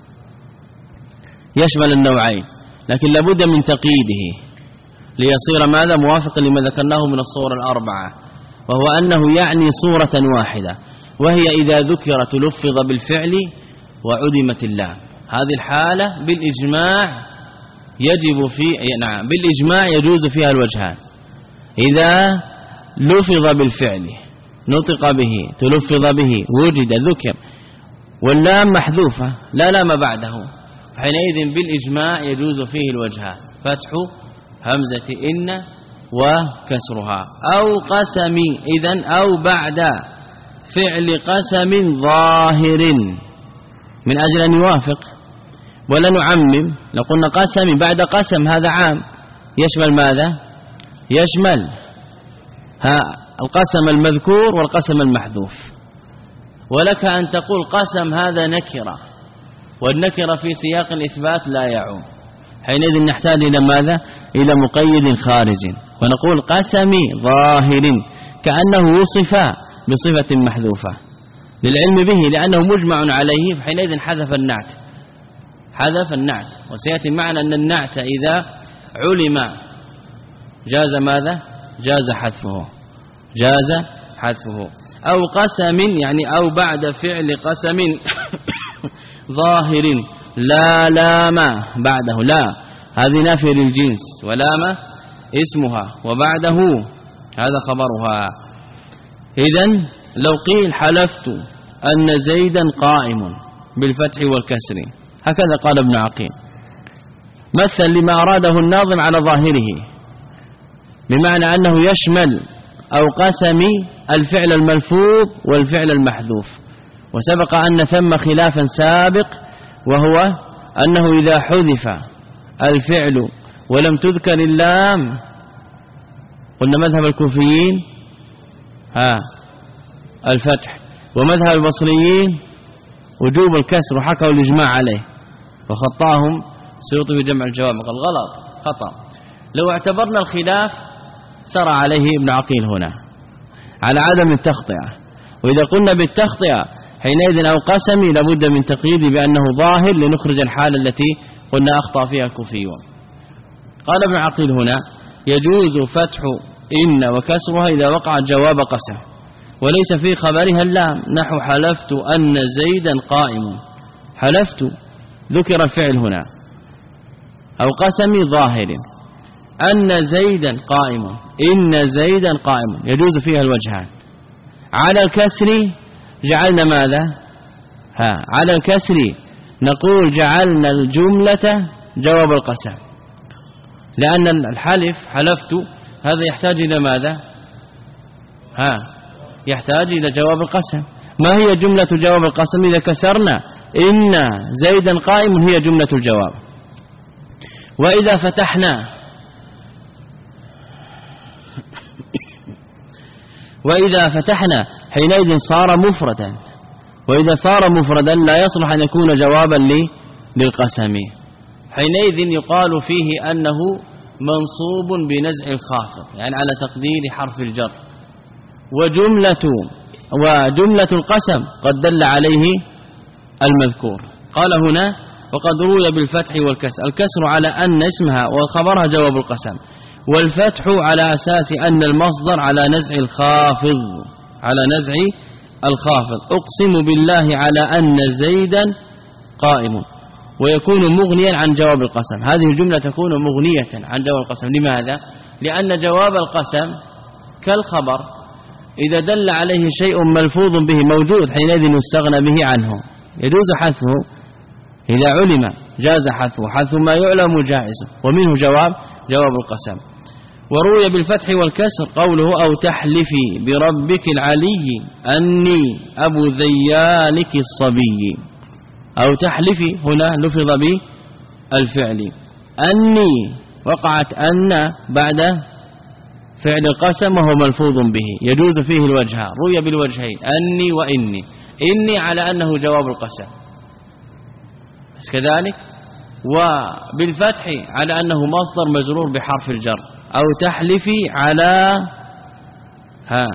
يشمل النوعين، لكن لابد من تقييده ليصير ماذا موافقا لما ذكرناه من الصور الأربعة، وهو أنه يعني صورة واحدة، وهي إذا ذكرت لفظ بالفعل وعدمت اللام. هذه الحالة بالإجماع يجب في نعم بالإجماع يجوز فيها الوجهان. إذا لفظ بالفعل نطق به تلفظ به وجد ذكر واللام محذوفة لا لام بعده، حينئذ بالإجماع يجوز فيه الوجهان، فتح همزة إن وكسرها. أو قسم إذن أو بعد فعل قسم ظاهر من أجل أن يوافق، ولا نعمم. لو قلنا قسم بعد قسم هذا عام يشمل ماذا؟ يشمل ها القسم المذكور والقسم المحذوف. ولك أن تقول قسم هذا نكرة، والنكرة في سياق الإثبات لا يعوم، حينئذ نحتاج إلى ماذا؟ إلى مقيد خارج، ونقول قسم ظاهر كأنه وصف بصفة محذوفة للعلم به لأنه مجمع عليه، فحينئذ حذف النعت حذف النعت. وسيأتي معنا أن النعت إذا علم جاز ماذا؟ جاز حذفه جاز حذفه. أو قسم يعني أو بعد فعل قسم ظاهر لا لام بعده، لا هذه نافية للجنس، ولام اسمها وبعده هذا خبرها. إذن لو قيل حلفت أن زيدا قائم بالفتح والكسر، هكذا قال ابن عقيل مثل لما أراده الناظم على ظاهره، بمعنى أنه يشمل أو قسم الفعل الملفوظ والفعل المحذوف. وسبق أن ثم خلافا سابق وهو أنه إذا حذف الفعل ولم تذكر اللام قلنا مذهب الكوفيين ها الفتح، ومذهب البصريين وجوب الكسر، وحكوا الإجماع عليه وخطاهم السيوطي في جمع الجوامع قال غلط خطأ. لو اعتبرنا الخلاف سرى عليه ابن عقيل هنا على عدم التخطئة، وإذا قلنا بالتخطئة حينئذ أو قسمي لابد من تقييد بأنه ظاهر لنخرج الحالة التي قلنا أخطأ فيها الكوفيون. قال ابن عقيل هنا يجوز فتح إن وكسرها إذا وقع جواب قسم وليس في خبرها اللام، نحو حلفت أن زيدا قائم. حلفت ذكر الفعل هنا، أو قسمي ظاهر أن زيدا قائم، إن زيدا قائم، يجوز فيها الوجهان. على الكسر جعلنا ماذا؟ ها على الكسر نقول جعلنا الجملة جواب القسم، لأن الحلف حلفت هذا يحتاج إلى ماذا؟ ها يحتاج إلى جواب القسم. ما هي جملة جواب القسم؟ إذا كسرنا إن زيدا قائم هي جملة الجواب. وإذا فتحنا وإذا فتحنا حينئذ صار مفردا، وإذا صار مفردا لا يصلح أن يكون جوابا للقسم، حينئذ يقال فيه أنه منصوب بنزع الخافض، يعني على تقدير حرف الجر. وجملة وجملة القسم قد دل عليه المذكور. قال هنا وقد روي بالفتح والكسر، الكسر على أن اسمها وخبرها جواب القسم، والفتح على أساس أن المصدر على نزع الخافض على نزع الخافض. أقسم بالله على أن زيدا قائم، ويكون مغنيا عن جواب القسم. هذه الجملة تكون مغنية عن جواب القسم. لماذا؟ لأن جواب القسم كالخبر إذا دل عليه شيء ملفوظ به موجود حينئذ يستغنى به عنه، يجوز حذفه إذا علم جاز حذفه، حذف ما يعلم جائز، ومنه جواب جواب القسم. وروي بالفتح والكسر قوله أو تحلفي بربك العلي أني أبو ذيالك الصبي. أو تحلفي هنا لفظ بالفعل، أني وقعت أن بعد فعل القسم وهو ملفوظ به، يجوز فيه الوجهان، روي بالوجهين أني وإني. إني على أنه جواب القسم كذلك، وبالفتح على أنه مصدر مجرور بحرف الجر. أو تحلفي على ها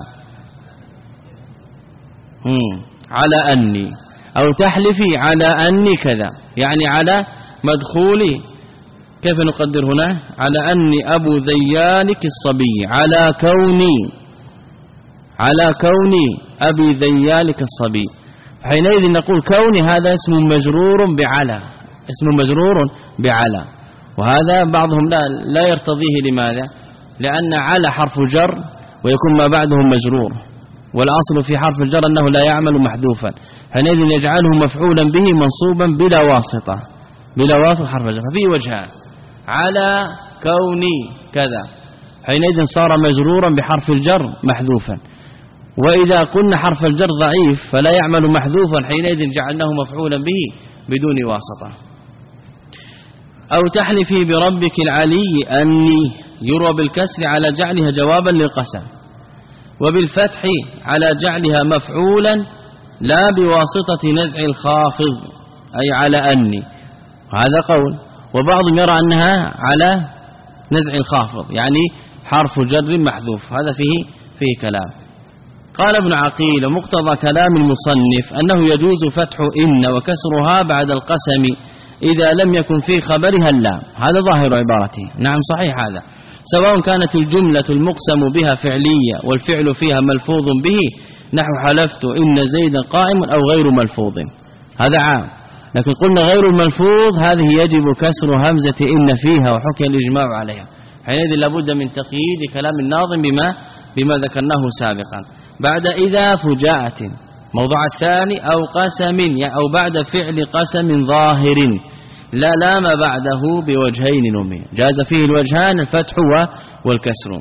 هم على أني، أو تحلفي على أني كذا، يعني على مدخولي. كيف نقدر هنا؟ على أني أبو ذيالك الصبي، على كوني على كوني أبي ذيالك الصبي. حينئذ نقول كوني هذا اسم مجرور بعلى، اسم مجرور بعلى، وهذا بعضهم لا لا يرتضيه. لماذا؟ لأن على حرف جر ويكون ما بعده مجرور، والأصل في حرف الجر أنه لا يعمل محذوفا، حينئذ يجعله مفعولا به منصوبا بلا واسطة بلا واسطة حرف الجر. ففيه وجهان، على كوني كذا حينئذ صار مجرورا بحرف الجر محذوفا، وإذا قلنا حرف الجر ضعيف فلا يعمل محذوفا حينئذ جعلناه مفعولا به بدون واسطة. أو تحلفي بربك العلي أني، يروى بالكسر على جعلها جوابا للقسم، وبالفتح على جعلها مفعولا لا بواسطة نزع الخافض، أي على أني. هذا قول، وبعضهم يرى أنها على نزع الخافض يعني حرف جر محذوف، هذا فيه فيه كلام. قال ابن عقيل مقتضى كلام المصنف أنه يجوز فتح إن وكسرها بعد القسم إذا لم يكن في خبرها اللام، هذا ظاهر عبارته. نعم صحيح هذا، سواء كانت الجملة المقسم بها فعلية والفعل فيها ملفوظ به، نحو حلفت إن زيدا قائم، أو غير ملفوظ، هذا عام. لكن قلنا غير الملفوظ هذه يجب كسر همزة إن فيها، وحكي الإجماع عليها، حينئذ لابد من تقييد كلام الناظم بما بما ذكرناه سابقا. بعد إذا فجاءة موضوع الثاني، أو قسم أو بعد فعل قسم ظاهر لا لام بعده بوجهين نمي، جاز فيه الوجهان الفتح والكسر.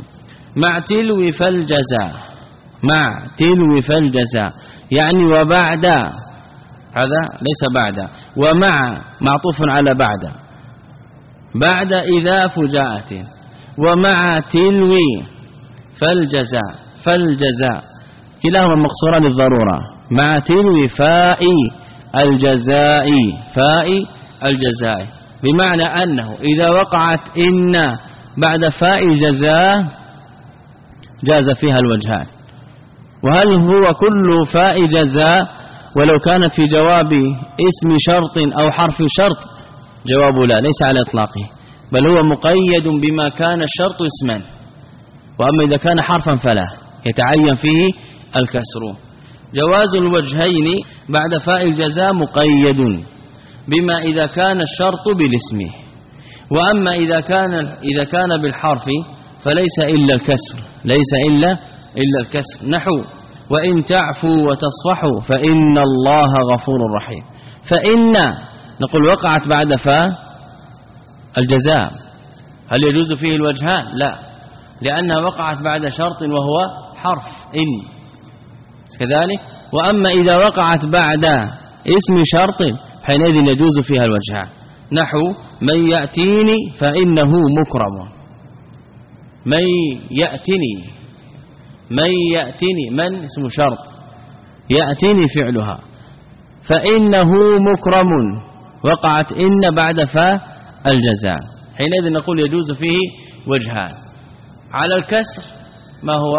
مع تلو فالجزاء مع تلو فالجزاء يعني وبعد، هذا ليس بعد، ومع معطوف على بعد، بعد إذا فجاءة، ومع تلو فالجزاء فالجزاء كلاهما مقصوران للضرورة، مع تلو فاء الجزاء فاء الجزاء، بمعنى أنه إذا وقعت إن بعد فاء الجزاء جاز فيها الوجهان. وهل هو كل فاء جزاء ولو كانت في جواب اسم شرط أو حرف شرط؟ جواب لا، ليس على إطلاقه، بل هو مقيد بما كان الشرط اسما، وأما إذا كان حرفا فلا يتعين فيه الكسر. جواز الوجهين بعد فاء الجزاء مقيد بما إذا كان الشرط بالاسم، وأما إذا كان إذا كان بالحرف فليس إلا الكسر، ليس إلا إلا الكسر. نحو وإن تعفوا وتصفحوا فإن الله غفور رحيم. فإن نقول وقعت بعد فاء الجزاء، هل يجوز فيه الوجهان؟ لا، لأنها وقعت بعد شرط وهو حرف إن كذلك. وأما إذا وقعت بعد اسم شرط حينئذ يجوز فيها الوجهان. نحو من يأتيني فإنه مكرم، من يأتني من يأتني من اسم شرط، يأتني فعلها، فإنه مكرم وقعت إن بعد فاء الجزاء، حينئذ نقول يجوز فيه وجهان. على الكسر ما هو؟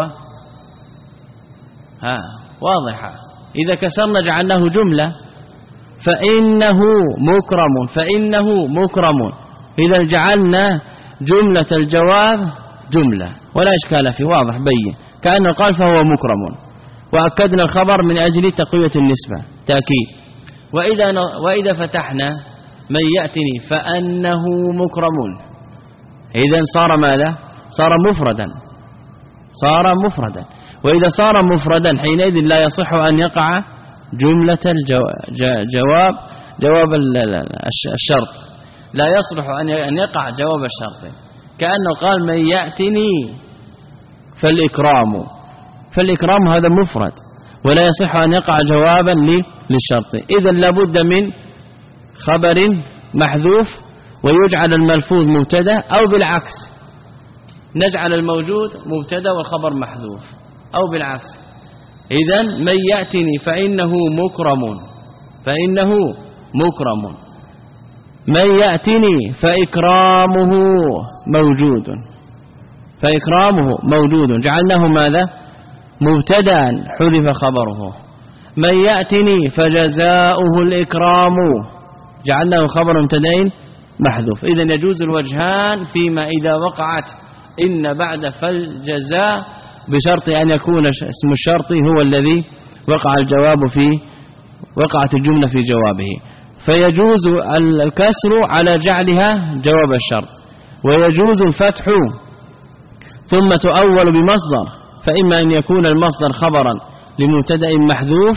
ها واضحة، إذا كسرنا جعلناه جملة، فإنه مكرم فإنه مكرم، إذا جعلنا جملة الجواب جملة ولا إشكال فيه، واضح بين، كأنه قال فهو مكرم، وأكدنا الخبر من أجل تقوية النسبة تأكيد. وإذا وإذا فتحنا من يأتني فأنه مكرم، إذا صار ماذا؟ صار مفردا، صار مفردا. وإذا صار مفردا حينئذ لا يصح أن يقع جملة الجواب جواب الشرط، لا يصلح أن يقع جواب الشرط، كأنه قال من يأتني فالإكرام، فالإكرام هذا مفرد ولا يصح أن يقع جوابا للشرط. إذا لابد من خبر محذوف ويجعل الملفوظ مبتدا، أو بالعكس نجعل الموجود مبتدا وخبر محذوف، أو بالعكس. إذا من يأتني فإنه مكرم فإنه مكرم، من يأتني فإكرامه موجود فإكرامه موجود، جعلناه ماذا؟ مبتدا حذف خبره. من يأتني فجزاؤه الإكرام، جعلناه خبر مبتدين محذوف. إذن يجوز الوجهان فيما إذا وقعت إن بعد فالجزاء، بشرط أن يكون اسم الشرط هو الذي وقع الجواب فيه، وقعت الجملة في جوابه، فيجوز الكسر على جعلها جواب الشرط، ويجوز الفتح ثم تؤول بمصدر، فإما أن يكون المصدر خبرا لمبتدا محذوف،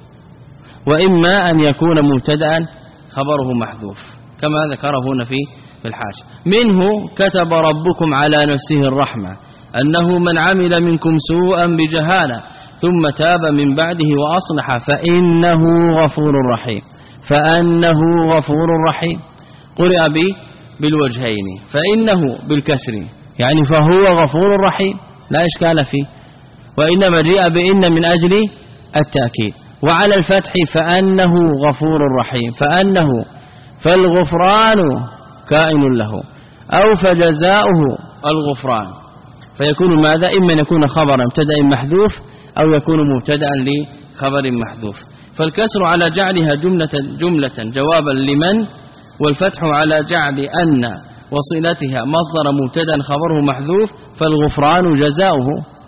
وإما أن يكون مبتدا خبره محذوف كما ذكره هنا في الحاشية. منه كتب ربكم على نفسه الرحمة أنه من عمل منكم سوءا بجهالة ثم تاب من بعده وأصلح فإنه غفور رحيم، فأنه غفور رحيم. قرئ به بالوجهين، فإنه بالكسر يعني فهو غفور رحيم لا إشكال فيه، وإنما جاء بإن من أجل التأكيد. وعلى الفتح فأنه غفور رحيم، فأنه فالغفران كائن له، أو فجزاؤه الغفران، فيكون ماذا؟ إما أن يكون خبرا مبتدا محذوف أو يكون مبتدا لخبر محذوف. فالكسر على جعلها جملة جملة جوابا لمن، والفتح على جعل أن وصلتها مصدر مبتدا خبره محذوف فالغفران جزاؤه،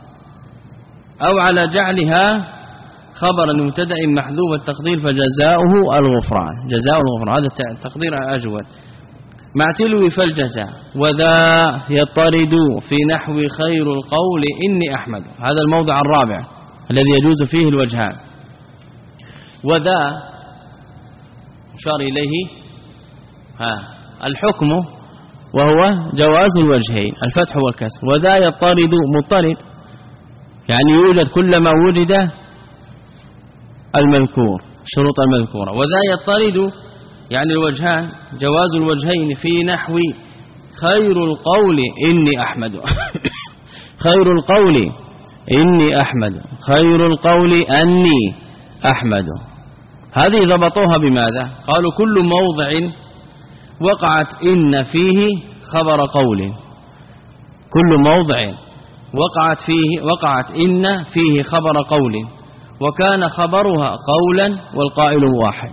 أو على جعلها خبرا مبتدا محذوف التقدير فجزاؤه الغفران، جزاء الغفران، هذا التقدير أجود. مع تلو فالجزاء. وذا يطرد في نحو خير القول إني أحمد، هذا الموضع الرابع الذي يجوز فيه الوجهان. وذا مشار إليه ها الحكم وهو جواز الوجهين الفتح والكسر. وذا يطرد مضطرد يعني يوجد كلما وجد المذكور شروط المذكورة. وذا يطرد يعني الوجهان جواز الوجهين في نحو خير القول إني أحمد خير القول إني أحمد خير القول أني أحمد. هذه ضبطوها بماذا؟ قالوا كل موضع وقعت إن فيه خبر قول كل موضع وقعت فيه وقعت إن فيه خبر قول وكان خبرها قولا والقائل واحد.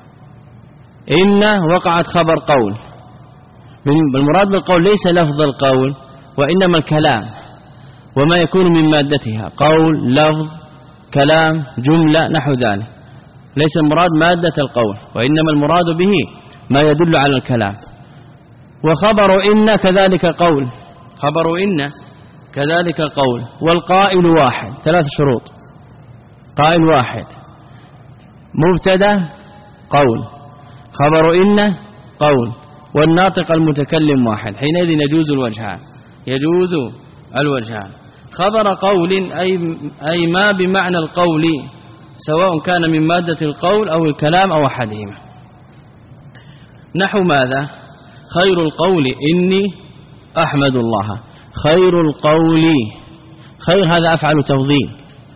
إن وقعت خبر قول بالمراد بالقول ليس لفظ القول وإنما الكلام وما يكون من مادتها قول لفظ كلام جملة نحو ذلك. ليس المراد مادة القول وإنما المراد به ما يدل على الكلام. وخبر إن كذلك قول خبر إن كذلك قول والقائل واحد. ثلاث شروط قائل واحد مبتدا قول خبر إن قول والناطق المتكلم واحد. حينئذ يجوز الوجهان يجوز الوجهان. خبر قول أي, أي ما بمعنى القول سواء كان من مادة القول أو الكلام أو أحدهما. نحو ماذا؟ خير القول إني أحمد الله. خير القول خير هذا أفعل تفضيل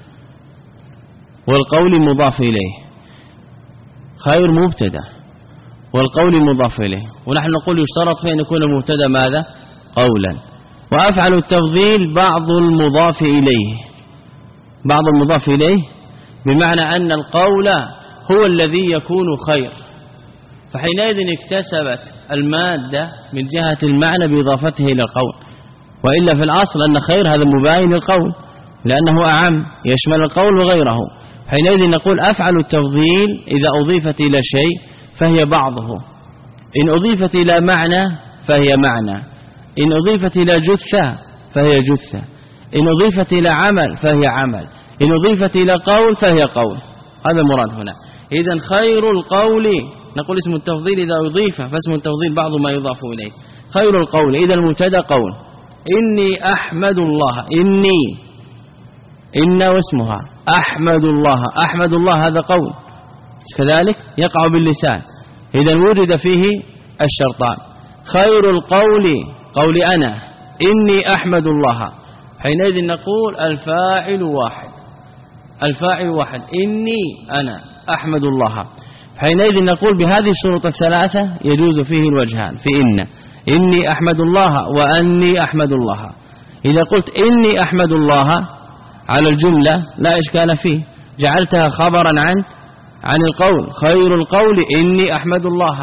والقول مضاف إليه. خير مبتدا والقول مضاف إليه. ونحن نقول يشترط فيه أن يكون المبتدا ماذا؟ قولا. وأفعل التفضيل بعض المضاف إليه بعض المضاف إليه بمعنى أن القول هو الذي يكون خير فحينئذ اكتسبت المادة من جهة المعنى بإضافته إلى القول. وإلا في الأصل أن خير هذا مباين للقول لأنه أعم يشمل القول وغيره. حينئذ نقول أفعل التفضيل إذا أضيفت إلى شيء فهي بعضه. إن أضيفت إلى معنى فهي معنى. إن أضيفت إلى جثة فهي جثة. إن أضيفت إلى عمل فهي عمل. إن أضيفت إلى قول فهي قول. هذا المراد هنا. إذن خير القول نقول اسم التفضيل إذا أضيف فاسم التفضيل بعض ما يضاف إليه. خير القول إذا المبتدا قول. إني أحمد الله إني إن واسمها أحمد الله أحمد الله هذا قول كذلك يقع باللسان. إذا وجد فيه الشرطان. خير القول قول أنا إني أحمد الله. حينئذ نقول الفاعل واحد الفاعل واحد إني أنا أحمد الله. حينئذ نقول بهذه الشروط الثلاثة يجوز فيه الوجهان في إن إني أحمد الله وأني أحمد الله. إذا قلت إني أحمد الله على الجملة لا إشكال فيه جعلتها خبرا عن عن القول. خير القول إني أحمد الله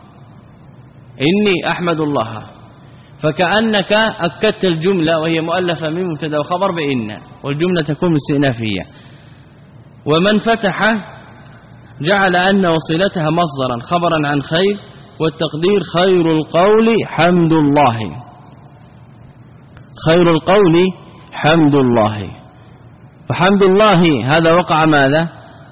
إني أحمد الله فكأنك أكدت الجملة وهي مؤلفة من مبتدا وخبر بإن والجملة تكون استئنافية. ومن فتح جعل أن وصلتها مصدرا خبرا عن خير والتقدير خير القول حمد الله. خير القول حمد الله. فحمد الله هذا وقع ماذا؟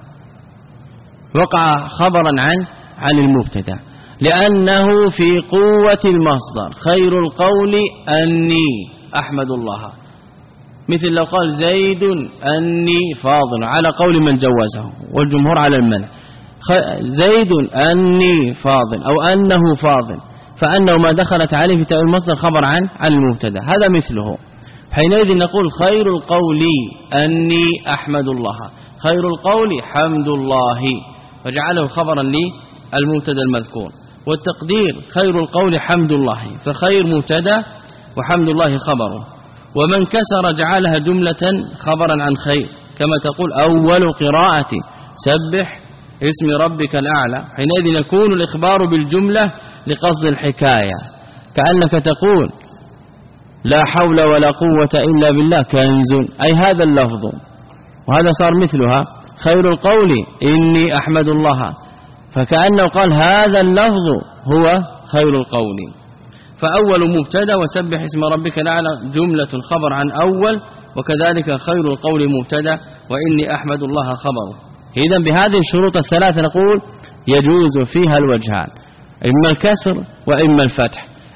وقع خبرا عن عن المبتدا لأنه في قوة المصدر. خير القول أني أحمد الله مثل لو قال زيد أني فاضل على قول من جوزه والجمهور على المنع. زيد أني فاضل أو أنه فاضل فأنه ما دخلت عليه في تاء المصدر خبر عن عن المبتدا هذا مثله. حينئذ نقول خير القول أني أحمد الله. خير القول حمد الله وجعله خبرا للمبتدا المذكور. والتقدير خير القول حمد الله فخير مبتدا وحمد الله خبره. ومن كسر جعلها جملة خبرا عن خير كما تقول أول قراءة سبح اسم ربك الأعلى. حينئذ يكون الإخبار بالجملة لقصد الحكاية كأنك تقول لا حول ولا قوة إلا بالله كنز أي هذا اللفظ. وهذا صار مثلها خير القول إني أحمد الله فكأنه قال هذا اللفظ هو خير القول. فأول مبتدا وسبح اسم ربك الأعلى جملة خبر عن أول وكذلك خير القول مبتدا وإني أحمد الله خبره. إذن بهذه الشروط الثلاثة نقول يجوز فيها الوجهان إما الكسر وإما الفتح.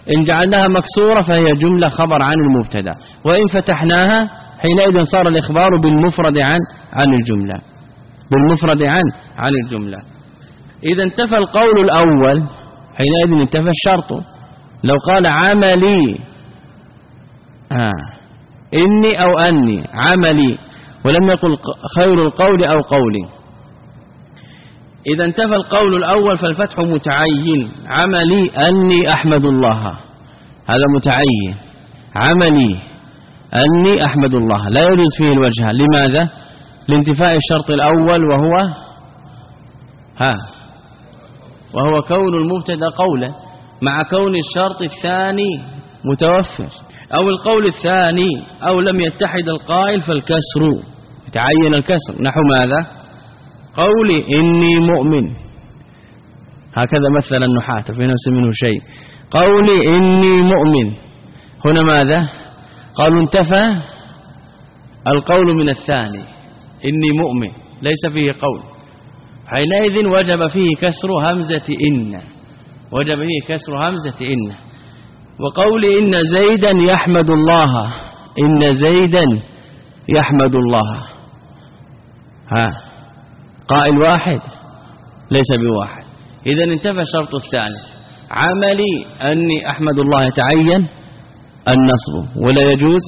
إن جعلناها مكسورة فهي جملة خبر عن المبتدا، وإن فتحناها حينئذ صار الإخبار بالمفرد عن عن الجملة بالمفرد عن عن الجملة. إذا انتفى القول الأول حينئذ انتفى الشرط. لو قال عملي آه إني أو أني عملي ولم يقل خير القول أو قولي، إذا انتفى القول الأول فالفتح متعين. عملي أني أحمد الله، هذا متعين. عملي أني أحمد الله لا يجوز فيه الوجه. لماذا؟ لانتفاء الشرط الأول وهو ها وهو كون المبتدا قولا مع كون الشرط الثاني متوفر، أو القول الثاني أو لم يتحد القائل فالكسر يتعين الكسر. نحو ماذا؟ قولي إني مؤمن، هكذا مثل النحاة في نفس منه شيء. قولي إني مؤمن، هنا ماذا؟ قالوا انتفى القول من الثاني إني مؤمن ليس فيه قول، حينئذ وجب فيه كسر همزة إن وجب فيه كسر همزة إن. وقولي إن زيدا يحمد الله، إن زيدا يحمد الله، ها قائل واحد ليس بواحد، إذا انتفى الشرط الثالث. عملي أني أحمد الله يتعين النصب ولا يجوز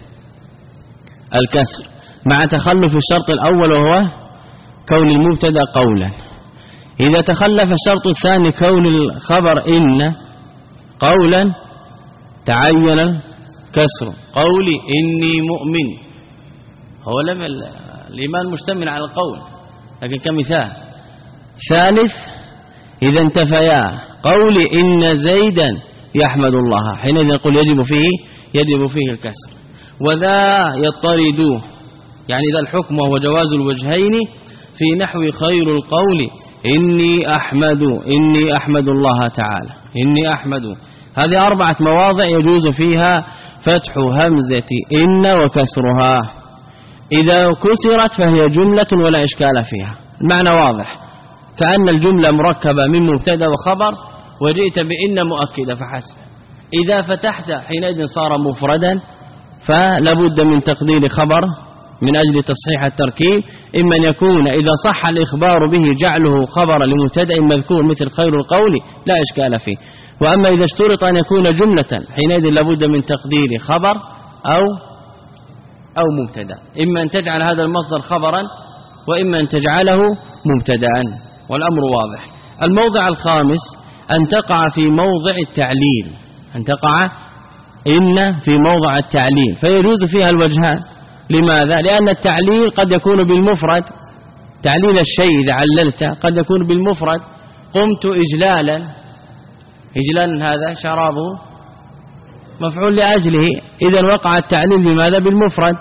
الكسر مع تخلف الشرط الأول وهو كون المبتدا قولا. إذا تخلف الشرط الثاني كون الخبر إن قولا تعين الكسر. قولي إني مؤمن، هو لم الإيمان مشتمل على القول لكن كمثال. ثالث إذا انتفيا قولي إن زيدا يحمد الله، حينئذ نقول يجب فيه يجب فيه الكسر. وذا يطردوه يعني ذا الحكم وهو جواز الوجهين في نحو خير القول إني أحمد إني أحمد الله تعالى إني أحمد. هذه أربعة مواضع يجوز فيها فتح همزة إن وكسرها. إذا كسرت فهي جملة ولا إشكال فيها، المعنى واضح، كأن الجملة مركبة من مبتدا وخبر وجئت بإن مؤكدة فحسب. إذا فتحت حينئذ صار مفردا فلا بد من تقدير خبر من أجل تصحيح التركيب، إما أن يكون إذا صح الإخبار به جعله خبر لمبتدا مذكور مثل خير القول لا إشكال فيه، وأما إذا اشترط أن يكون جملة حينئذ لا بد من تقدير خبر أو أو مبتدا، إما أن تجعل هذا المصدر خبرا وإما أن تجعله مبتدا، والأمر واضح. الموضع الخامس أن تقع في موضع التعليل، أن تقع إن في موضع التعليل فيجوز فيها الوجهان. لماذا؟ لأن التعليل قد يكون بالمفرد، تعليل الشيء إذا عللته قد يكون بالمفرد. قمت إجلالا، إجلالا هذا شرابه مفعول لأجله، إذن وقع التعليل بماذا؟ بالمفرد،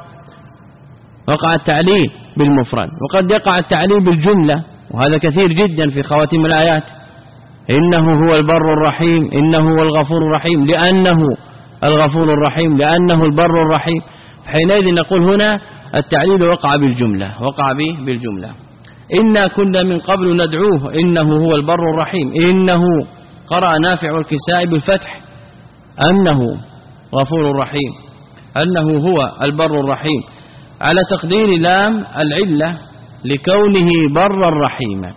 وقع التعليل بالمفرد. وقد يقع التعليل بالجملة، وهذا كثير جدا في خواتيم الآيات. إنه هو البر الرحيم، إنه هو الغفور الرحيم، لأنه الغفور الرحيم، لأنه البر الرحيم. حينئذ نقول هنا التعليل وقع بالجملة، وقع به بالجملة. إنا كنا من قبل ندعوه إنه هو البر الرحيم. إنه قرأ نافع والكسائي بالفتح أنه غفور رحيم، أنه هو البر الرحيم، على تقدير لام العلة لكونه برا رحيما.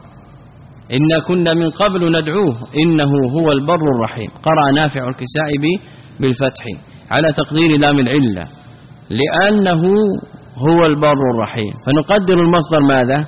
إنا كنا من قبل ندعوه إنه هو البر الرحيم، قرأ نافع والكسائي بالفتح على تقدير لام العلة لأنه هو البر الرحيم، فنقدر المصدر ماذا؟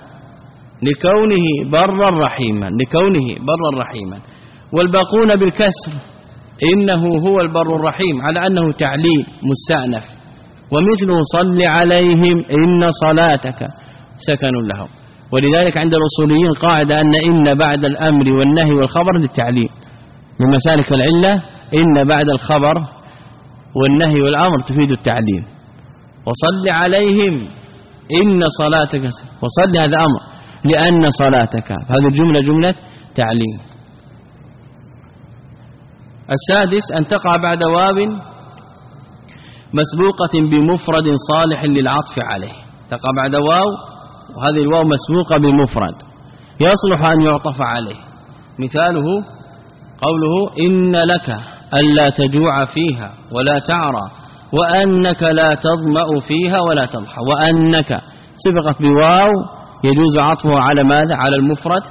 لكونه برا رحيما، لكونه برا رحيما. والباقون بالكسر إنه هو البر الرحيم على أنه تعليل مستأنف. ومثله صل عليهم إن صلاتك سكن لهم. ولذلك عند الأصوليين قاعدة أن إن بعد الأمر والنهي والخبر للتعليل، من مسالك العلة إن بعد الخبر والنهي والأمر تفيد التعليل. وصل عليهم إن صلاتك، وصل هذا أمر لأن صلاتك، هذه الجملة جملة تعليل. السادس أن تقع بعد واو مسبوقة بمفرد صالح للعطف عليه، تقع بعد واو وهذه الواو مسبوقة بمفرد يصلح أن يعطف عليه. مثاله قوله إن لك ألا تجوع فيها ولا تعرى وأنك لا تظمأ فيها ولا تضحى. وأنك سبقت بواو يجوز عطفها على ماذا؟ على المفرد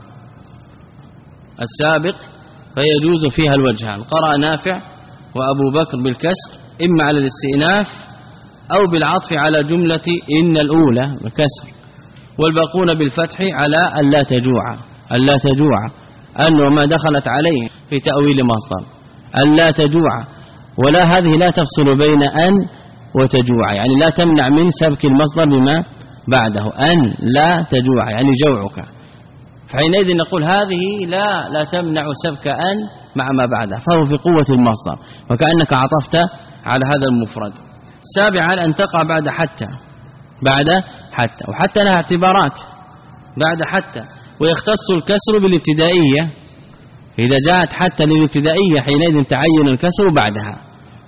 السابق فيجوز فيها الوجهان. قرأ نافع وأبو بكر بالكسر إما على الاستئناف أو بالعطف على جملة إن الأولى بالكسر، والباقون بالفتح على ألا تجوع. ألا تجوع أن وما دخلت عليه في تأويل مصدر ألا تجوع، ولا هذه لا تفصل بين أن وتجوع، يعني لا تمنع من سبك المصدر بما بعده. أن لا تجوع يعني جوعك، فحينئذ نقول هذه لا لا تمنع سبك أن مع ما بعده، فهو في قوة المصدر وكأنك عطفت على هذا المفرد. سابعا أن تقع بعد حتى. بعد حتى، وحتى لها اعتبارات بعد حتى، ويختص الكسر بالابتدائية. إذا جاءت حتى للابتدائية حينئذ تعين الكسر بعدها.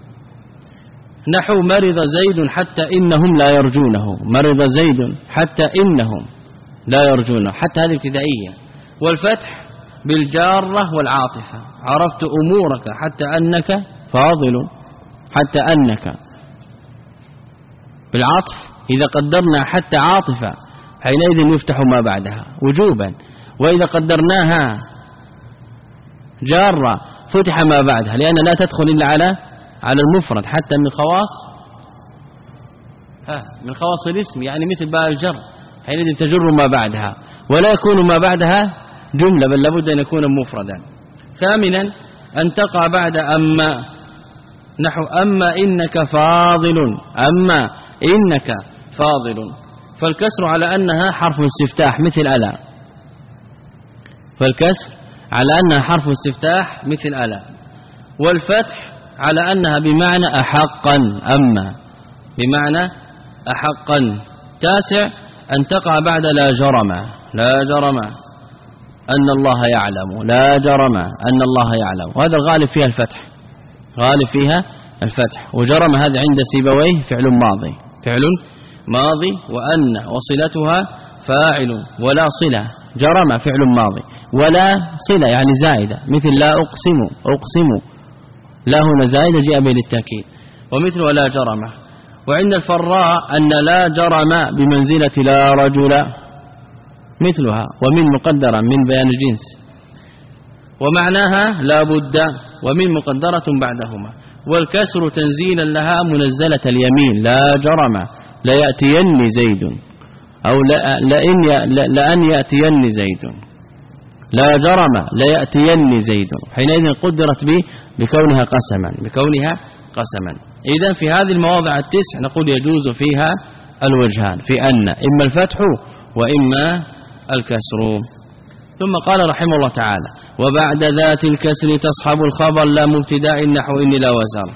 نحو مرض زيد حتى إنهم لا يرجونه. مرض زيد حتى إنهم لا يرجونه، حتى هذه ابتدائية. والفتح بالجارة والعاطفة. عرفت أمورك حتى أنك فاضل. حتى أنك بالعطف إذا قدرنا حتى عاطفة حينئذ يفتح ما بعدها وجوبا، وإذا قدرناها جارة فتح ما بعدها، لأن لا تدخل إلا على على المفرد. حتى من خواص ها من خواص الاسم، يعني مثل باء الجر حينئذ تجر ما بعدها، ولا يكون ما بعدها جملة بل لابد أن يكون مفردا. ثامنا أن تقع بعد أما. نحو أما إنك فاضل. أما إنك فاضل، فالكسر على أنها حرف استفتاح مثل ألا. فالكسر على أنها حرف استفتاح مثل ألا، والفتح على أنها بمعنى أحقا. أما بمعنى أحقا. تاسع أن تقع بعد لا جرم. لا جرم أن الله يعلم. لا جرم أن الله يعلم، وهذا الغالب فيها الفتح. غالب فيها الفتح. وجرم هذا عند سيبويه فعل ماضي. فعل ماضي وأن وصلتها فاعل، ولا صلة. جرم فعل ماضي ولا صلة يعني زائدة، مثل لا أقسم. أقسم لا هنا زائدة جاء به للتأكيد، ومثل ولا جرم. وعند الفراء أن لا جرم بمنزلة لا رجل مثلها، ومن مقدرة من بيان الجنس، ومعناها لا بد، ومن مقدرة بعدهما. والكسر تنزيلا لها منزلة اليمين. لا جرم لا يأتين زيد، أو لأن لأن يأتين زيد. لا جرم لا يأتين زيد، حينئذ قدرت به بكونها قسما. بكونها قسما. إذن في هذه المواضع التسع نقول يجوز فيها الوجهان في أن، إما الفتح وإما الكسر. ثم قال رحمه الله تعالى: وبعد ذات الكسر تصحب الخبر لا مبتداء نحو إني لا وزر.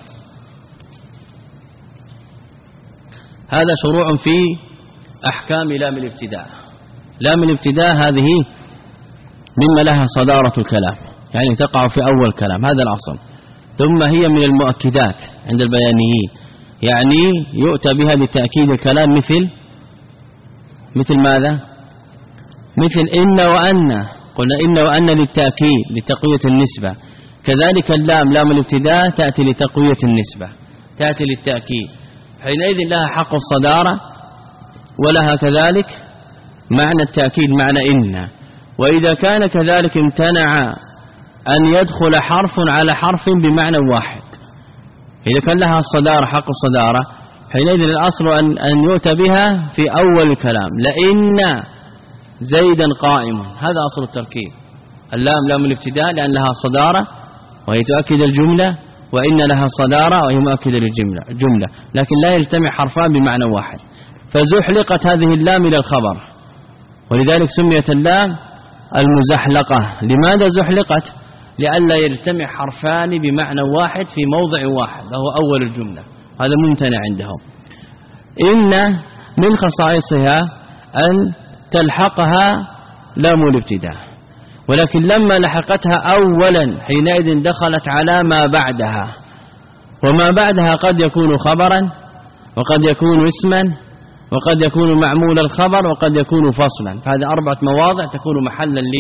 هذا شروع في أحكام لام الابتداء. لام الابتداء هذه مما لها صدارة الكلام، يعني تقع في أول كلام، هذا الأصل. ثم هي من المؤكدات عند البيانيين، يعني يؤتى بها لتأكيد الكلام، مثل مثل ماذا؟ مثل إن وأن. قلنا إن وأن للتأكيد لتقوية النسبة. كذلك اللام لام الابتداء تأتي لتقوية النسبة، تأتي للتأكيد، حينئذ لها حق الصدارة، ولها كذلك معنى التأكيد معنى إن. وإذا كان كذلك امتنع أن يدخل حرف على حرف بمعنى واحد. إذا كان لها الصدارة حق الصدارة حينئذ الأصل أن, أن يؤتى بها في أول الكلام. لئن زيدا قائم، هذا أصل التركيب. اللام لام الابتداء لأن لها صدارة وهي تؤكد الجملة، وإن لها صدارة وهي مؤكدة للجملة جملة، لكن لا يجتمع حرفان بمعنى واحد. فزحلقت هذه اللام إلى الخبر، ولذلك سميت اللام المزحلقة. لماذا زحلقت؟ لئلا يجتمع حرفان بمعنى واحد في موضع واحد، وهو أول الجملة. هذا ممتنع عندهم. إن من خصائصها أن تلحقها لام الابتداء، ولكن لما لحقتها أولا حينئذ دخلت على ما بعدها، وما بعدها قد يكون خبرا، وقد يكون اسما، وقد يكون معمول الخبر، وقد يكون فصلا. فهذه أربعة مواضع تكون محلا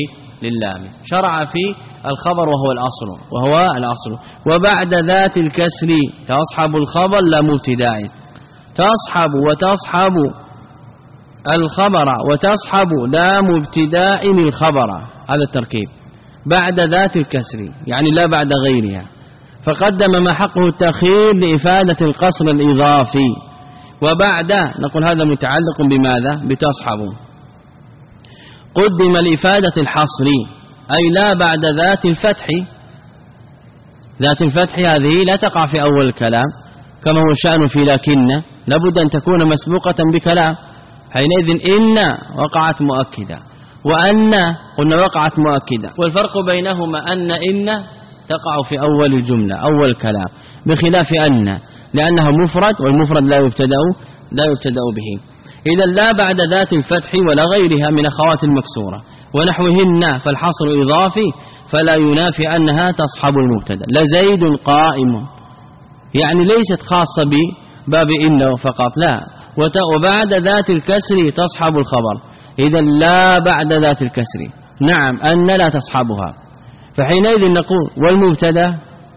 للام شرع في الخبر وهو الأصل وهو الأصل وبعد ذات الكسر تصحب الخبر لام ابتداء تصحب وتصحب الخبر وتصحب لام ابتداء الخبر هذا التركيب بعد ذات الكسر يعني لا بعد غيرها فقدم ما حقه التأخير لإفادة القصر الإضافي وبعد نقول هذا متعلق بماذا بتصحب قدم لإفادة الحصر أي لا بعد ذات الفتح ذات الفتح هذه لا تقع في أول الكلام كما هو شأن في لكن لابد أن تكون مسبوقة بكلام حينئذ إن وقعت مؤكدة وأن قلنا وقعت مؤكدة والفرق بينهما أن إن تقع في أول الجملة أول الكلام بخلاف أن لأنها مفرد والمفرد لا يبتدأ لا يبتدأ به إذا لا بعد ذات الفتح ولا غيرها من أخوات المكسورة ونحوهن فالحصر إضافي فلا ينافي أنها تصحب المبتدا لزيد قائم يعني ليست خاصة بباب إن فقط لا وبعد ذات الكسر تصحب الخبر إذا لا بعد ذات الكسر نعم أن لا تصحبها فحينئذ نقول والمبتدا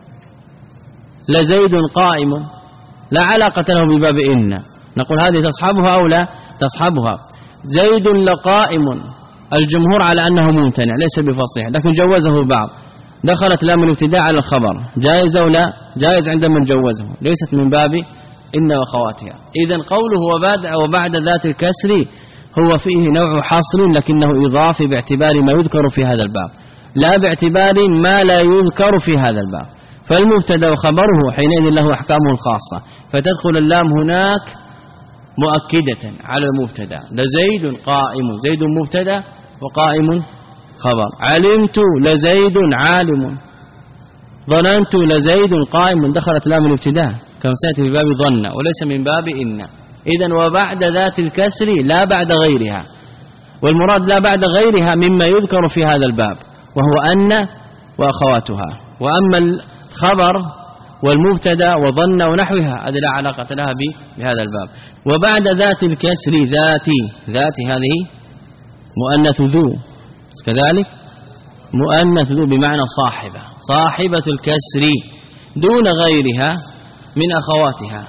لزيد قائم لا علاقة له بباب إن نقول هذه تصحبها أو لا تصحبها زيد لقائم الجمهور على أنه ممتنع ليس بفصيح لكن جوزه البعض دخلت لام الابتداء على الخبر جائز أو لا جائز عند من جوزه ليست من باب إن وخواتها إذن قوله وبعد, وبعد ذات الكسر هو فيه نوع حصر لكنه إضافي باعتبار ما يذكر في هذا الباب لا باعتبار ما لا يذكر في هذا الباب فالمبتدا وخبره حينئذ له أحكامه الخاصة فتدخل اللام هناك مؤكدة على المبتدا لزيد قائم زيد مبتدا وقائم خبر علمت لزيد عالم ظننت لزيد قائم دخلت لام الابتداء كما سيأتي في باب ظن وليس من باب إن إذن وبعد ذات الكسر لا بعد غيرها والمراد لا بعد غيرها مما يذكر في هذا الباب وهو أن وأخواتها وأما الخبر والمبتدا وظن ونحوها هذه لا علاقة لها بهذا الباب وبعد ذات الكسر ذاتي ذاتي هذه مؤنث ذو كذلك مؤنث ذو بمعنى صاحبة صاحبة الكسر دون غيرها من أخواتها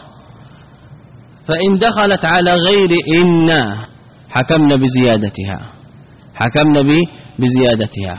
فإن دخلت على غير إن حكمنا بزيادتها حكمنا بزيادتها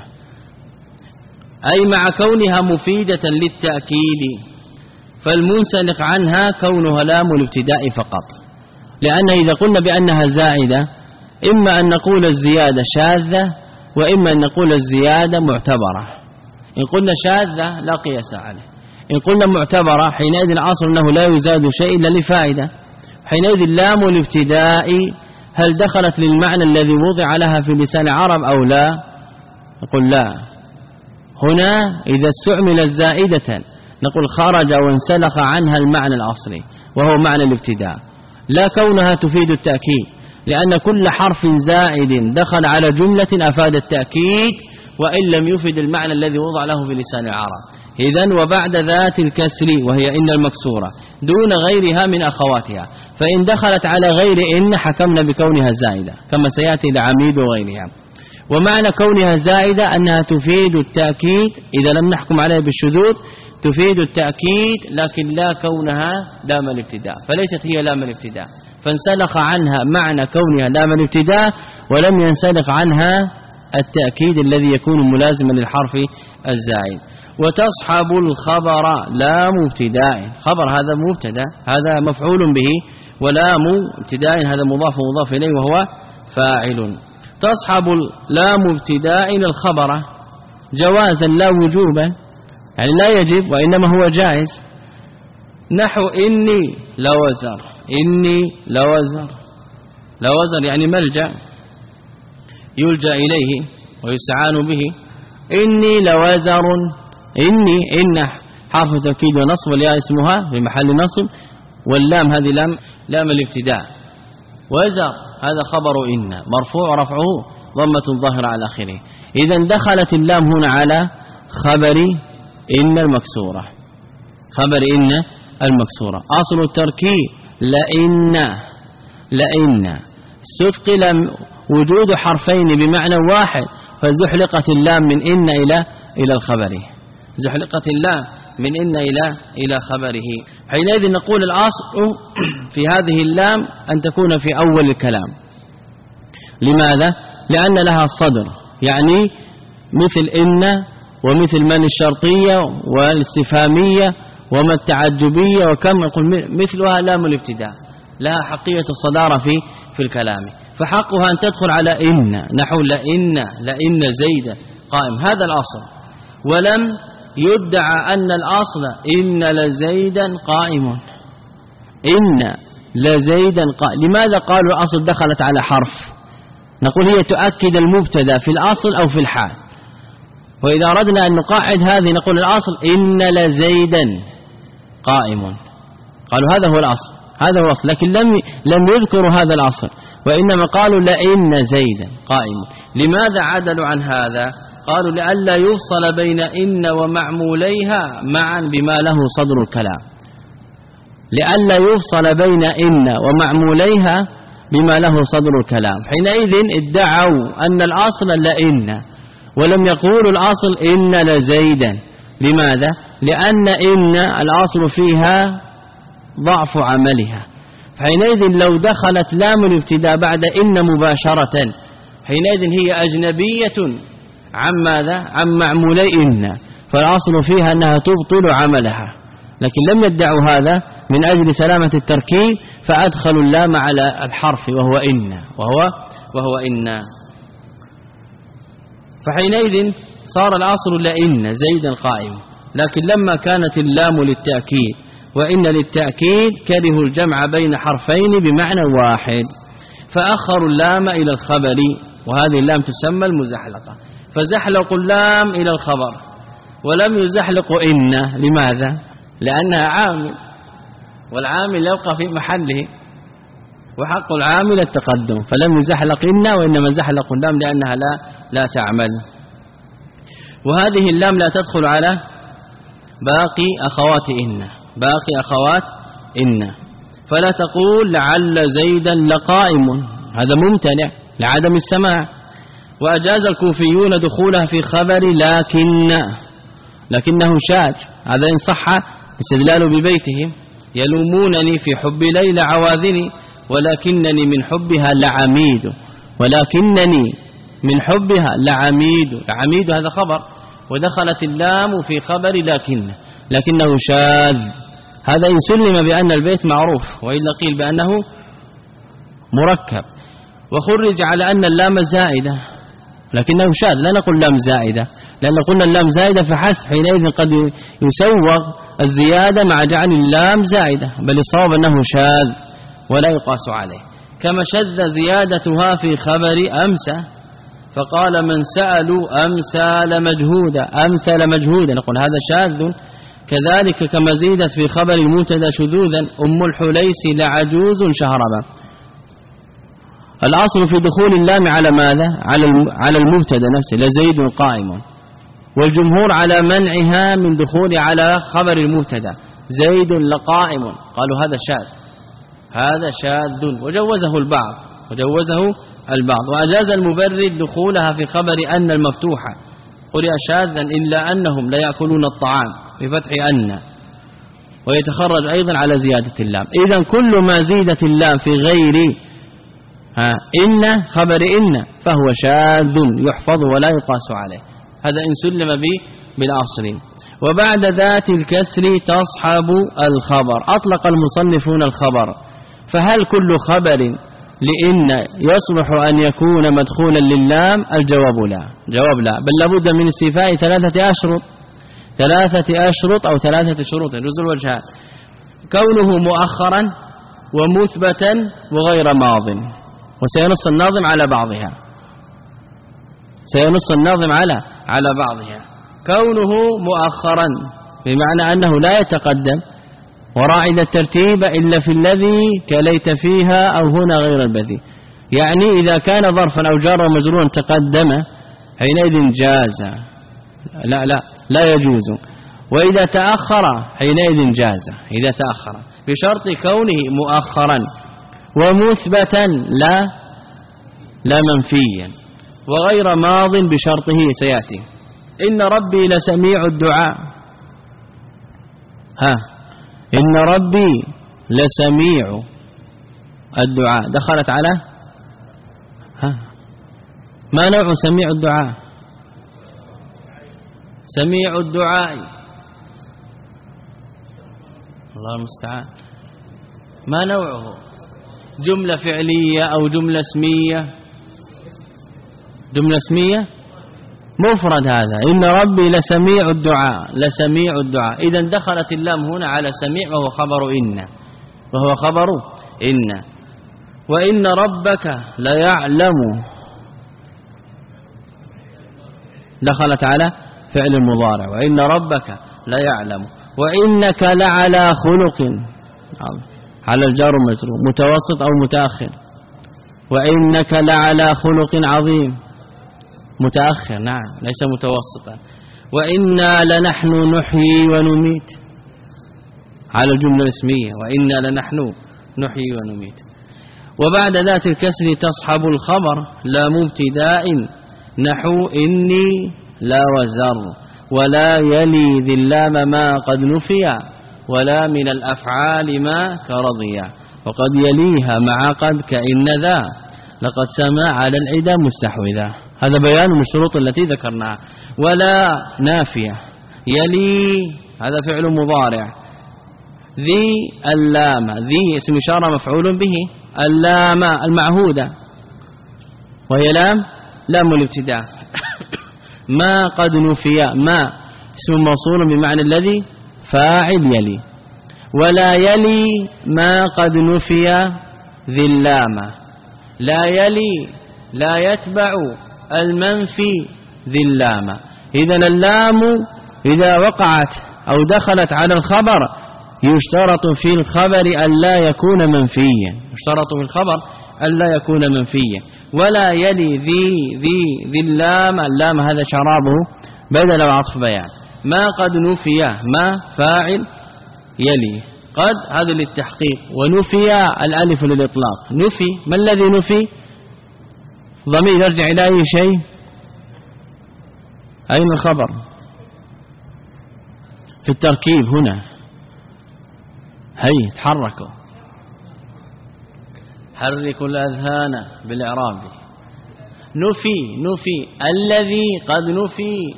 أي مع كونها مفيدة للتأكيد فالمنسلق عنها كونها لام الابتداء فقط لأن إذا قلنا بأنها زائدة إما أن نقول الزيادة شاذة وإما أن نقول الزيادة معتبرة إن قلنا شاذة لا قياس عليه إن قلنا معتبرة حينئذ الأصل أنه لا يزاد شيء إلا لفائدة حينئذ لام الابتداء هل دخلت للمعنى الذي وضع لها في لسان العرب أو لا نقول لا هنا إذا استعملت زائدة نقول خرج وانسلخ عنها المعنى الأصلي وهو معنى الابتداء لا كونها تفيد التأكيد لأن كل حرف زائد دخل على جملة أفاد التأكيد وإن لم يفد المعنى الذي وضع له في لسان العرب إذن وبعد ذات الكسر وهي إن المكسورة دون غيرها من أخواتها فإن دخلت على غير إن حكمنا بكونها زائدة كما سيأتي لعميد وغيرها ومعنى كونها زائدة أنها تفيد التأكيد إذا لم نحكم عليها بالشذوذ تفيد التأكيد لكن لا كونها لام الابتداء فليست هي لام الابتداء فانسلخ عنها معنى كونها لام الابتداء ولم ينسلخ عنها التأكيد الذي يكون ملازما للحرف الزائد وتصحب الخبر لام ابتداء خبر هذا مبتدا هذا مفعول به ولام ابتداء هذا مضاف مضاف إليه وهو فاعل تصحب لام ابتداء الخبر جوازا لا وجوبا يعني لا يجب وإنما هو جائز نحو إني لوزر إني لوزر لوزر يعني ملجأ يلجأ إليه ويستعان به إني لوزر إني إن حرف تأكيد ونصب والياء اسمها في محل نصب واللام هذه لام لام الابتداء وزر هذا خبر إن مرفوع رفعه ضمة ظاهرة على آخره إذا دخلت اللام هنا على خبر إن المكسورة خبر إن المكسورة أصل التركيب لإن لإن استثقل وجود حرفين بمعنى واحد فزحلقت اللام من إن إلى إلى الخبر، زحلقت اللام من إن إلى إلى خبره. حينئذ نقول الأصل في هذه اللام أن تكون في أول الكلام. لماذا؟ لأن لها الصدر، يعني مثل إن ومثل من الشرطية والاستفهامية وما التعجبية وكم، يقول مثلها لام الابتداء، لها حقية الصدارة في في الكلام، فحقها أن تدخل على إن، نحو لإن لإن زيد قائم، هذا الأصل. ولم يدعى أن الأصل إن لزيدا قائم، إن لزيدا قائم. لماذا قالوا الأصل دخلت على حرف؟ نقول هي تؤكد المبتدا في الأصل أو في الحال، وإذا أردنا أن نقاعد هذه نقول الأصل إن لزيدا قائم، قالوا هذا هو الأصل، هذا هو الأصل، لكن لم لم يذكروا هذا الأصل، وإنما قالوا لإن زيدا قائم. لماذا عدلوا عن هذا؟ قالوا لئلا يفصل بين إن ومعموليها معا بما له صدر الكلام، لئلا يفصل بين إن ومعموليها بما له صدر الكلام. حينئذ ادعوا أن الأصل لإن، ولم يقولوا الأصل إن لزيدا. لماذا؟ لأن إن الأصل فيها ضعف عملها، حينئذ لو دخلت لام الابتداء بعد إن مباشرة حينئذ هي أجنبية عن ماذا؟ عن معمولي إن، فالأصل فيها أنها تبطل عملها، لكن لم يدعوا هذا من أجل سلامة التركيب، فأدخلوا اللام على الحرف وهو إن وهو وهو إن. فحينئذ صار الأصل لإن زيدا قائم، لكن لما كانت اللام للتأكيد وإن للتأكيد كرهوا الجمع بين حرفين بمعنى واحد، فأخروا اللام إلى الخبر، وهذه اللام تسمى المزحلقة، فزحلقوا اللام إلى الخبر ولم يزحلقوا إن. لماذا؟ لأنها عامل، والعامل يبقى في محله، وحق العامل التقدم، فلم يزحلق إن وإنما زحلقوا اللام لأنها لا لا تعمل. وهذه اللام لا تدخل على باقي أخوات إن، باقي أخوات إن، فلا تقول لعل زيدا لقائم، هذا ممتنع لعدم السماع. وأجاز الكوفيون دخولها في خبر لكن، لكنه شاذ، هذا إن صح استدلال ببيتهم يلومونني في حب ليلى عواذني ولكنني من حبها لعميد، ولكنني من حبها لعميد، لعميد هذا خبر، ودخلت اللام في خبر لكن، لكنه شاذ، هذا إن سلم بأن البيت معروف، وإلا قيل بأنه مركب. وخرج على أن اللام زائدة، لكنه شاذ، لا نقول لام زائدة، لأن قلنا اللام زائدة فحسب، حينئذ قد يسوغ الزيادة مع جعل اللام زائدة، بل الصواب أنه شاذ ولا يقاس عليه. كما شذ زيادتها في خبر أمسى، فقال من سألوا أمسى لمجهودا، أمسى لمجهودا، نقول هذا شاذ. كذلك كما زيدت في خبر المبتدا شذوذا أم الحليس لعجوز شهربا. الأصل في دخول اللام على ماذا؟ على على المبتدا نفسه، لزيد قائم، والجمهور على منعها من دخول على خبر المبتدا زيد لقائم، قالوا هذا شاذ، هذا شاذ، وجوزه البعض وجوزه البعض. وأجاز المبرد دخولها في خبر أن المفتوحة، قرئ شاذا إلا أنهم لا يأكلون الطعام بفتح أن، ويتخرج أيضا على زيادة اللام. إذن كل ما زيدت اللام في غير ها إن خبر إن فهو شاذ يحفظ ولا يقاس عليه، هذا إن سلم به بالأصل. وبعد ذات الكسر تصحب الخبر. أطلق المصنفون الخبر، فهل كل خبر لإن يصلح أن يكون مدخولا للام؟ الجواب لا، جواب لا، بل لابد من استيفاء ثلاثة أشرط، ثلاثة أشرط أو ثلاثة شروط يجوز الوجهان: كونه مؤخرا ومثبتا وغير ماض. وسينص الناظم على بعضها، سينص الناظم على على بعضها. كونه مؤخرا بمعنى أنه لا يتقدم وراعد الترتيب إلا في الذي كليت فيها أو هنا غير البذي، يعني إذا كان ظرفا أو جار ومجرورا تقدم حينئذ جاز، لا لا لا يجوز. وإذا تأخر حينئذ جاز، إذا تأخر بشرط كونه مؤخرا ومثبتا لا لا منفيا، وغير ماض بشرطه سيأتي. إن ربي لسميع الدعاء. ها إن ربي لسميع الدعاء دخلت على ها ما نوع سميع الدعاء؟ سميع الدعاء الله المستعان. ما نوعه؟ جملة فعلية أو جملة اسمية؟ جملة اسمية مفرد. هذا إن ربي لسميع الدعاء لسميع الدعاء. إذا دخلت اللام هنا على سميع وهو خبر إن وهو خبر إن. وإن ربك ليعلم دخلت على فعل المضارع. وإن ربك ليعلم. وإنك لعلى خلق على الجار والمجرور متوسط أو متأخر. وإنك لعلى خلق عظيم متأخر نعم ليس متوسطا. وإنا لنحن نحيي ونميت على الجملة الاسمية. وإنا لنحن نحيي ونميت. وبعد ذات الكسر تصحب الخبر لا مبتداء نحو إني لا وزر. ولا يلي ذي اللام ما قد نفيا ولا من الأفعال ما كرضيا. وقد يليها مع قد كإن ذا لقد سمع على العدا مستحوذا. هذا بيان من الشروط التي ذكرناها. ولا نافية يلي هذا فعل مضارع. ذي اللام ذي اسم إشارة مفعول به. اللام المعهودة وهي لام لام الابتداء. ما قد نفيا ما اسم موصول بمعنى الذي فاعل يلي. ولا يلي ما قد نفيا ذي اللام. لا يلي لا يتبع المنفي ذي اللام. إذن اللام إذا وقعت أو دخلت على الخبر يشترط في الخبر أن لا يكون منفيا. يشترط في الخبر أن لا يكون منفيا. ولا يلي ذي ذي ذي اللام. اللام هذا شرابه بدل وعطف بيان. ما قد نفيا ما فاعل يلي. قد هذا للتحقيق. ونفيا الألف للإطلاق. نفي ما الذي نفي؟ ضمير يرجع إلى أي شيء؟ أين الخبر؟ في التركيب هنا. هي تحركوا حركوا الأذهان بالإعراب. نفي نفي الذي قد نفي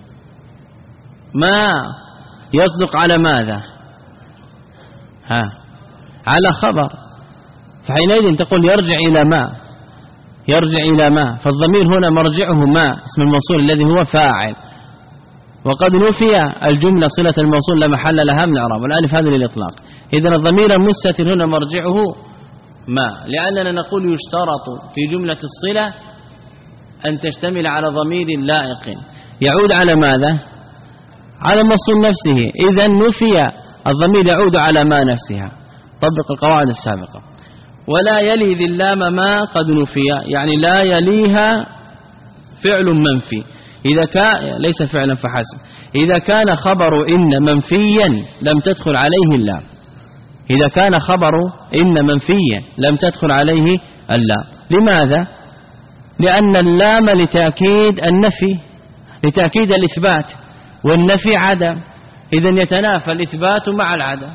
ما يصدق على ماذا؟ ها على خبر. فحينئذ تقول يرجع إلى ما يرجع إلى ما. فالضمير هنا مرجعه ما اسم الموصول الذي هو فاعل. وقد نفي الجملة صلة الموصول لا محل لها من الإعراب. والالف هذا للإطلاق. إذن الضمير المستتر هنا مرجعه ما. لأننا نقول يشترط في جملة الصلة أن تشتمل على ضمير لائق يعود على ماذا؟ على الموصول نفسه. إذن نفي الضمير يعود على ما نفسها. طبق القواعد السابقة. ولا يلي ذي اللام ما قد نفي يعني لا يليها فعل منفي. إذا كان ليس فعلا فحسب. إذا كان خبر إن منفيا لم تدخل عليه اللام. إذا كان خبر إن منفيا لم تدخل عليه اللام. لماذا؟ لأن اللام لتأكيد النفي لتأكيد الإثبات. والنفي عدم. إذن يتنافى الإثبات مع العدم.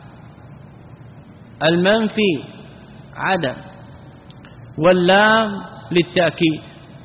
المنفي عدم واللام للتأكيد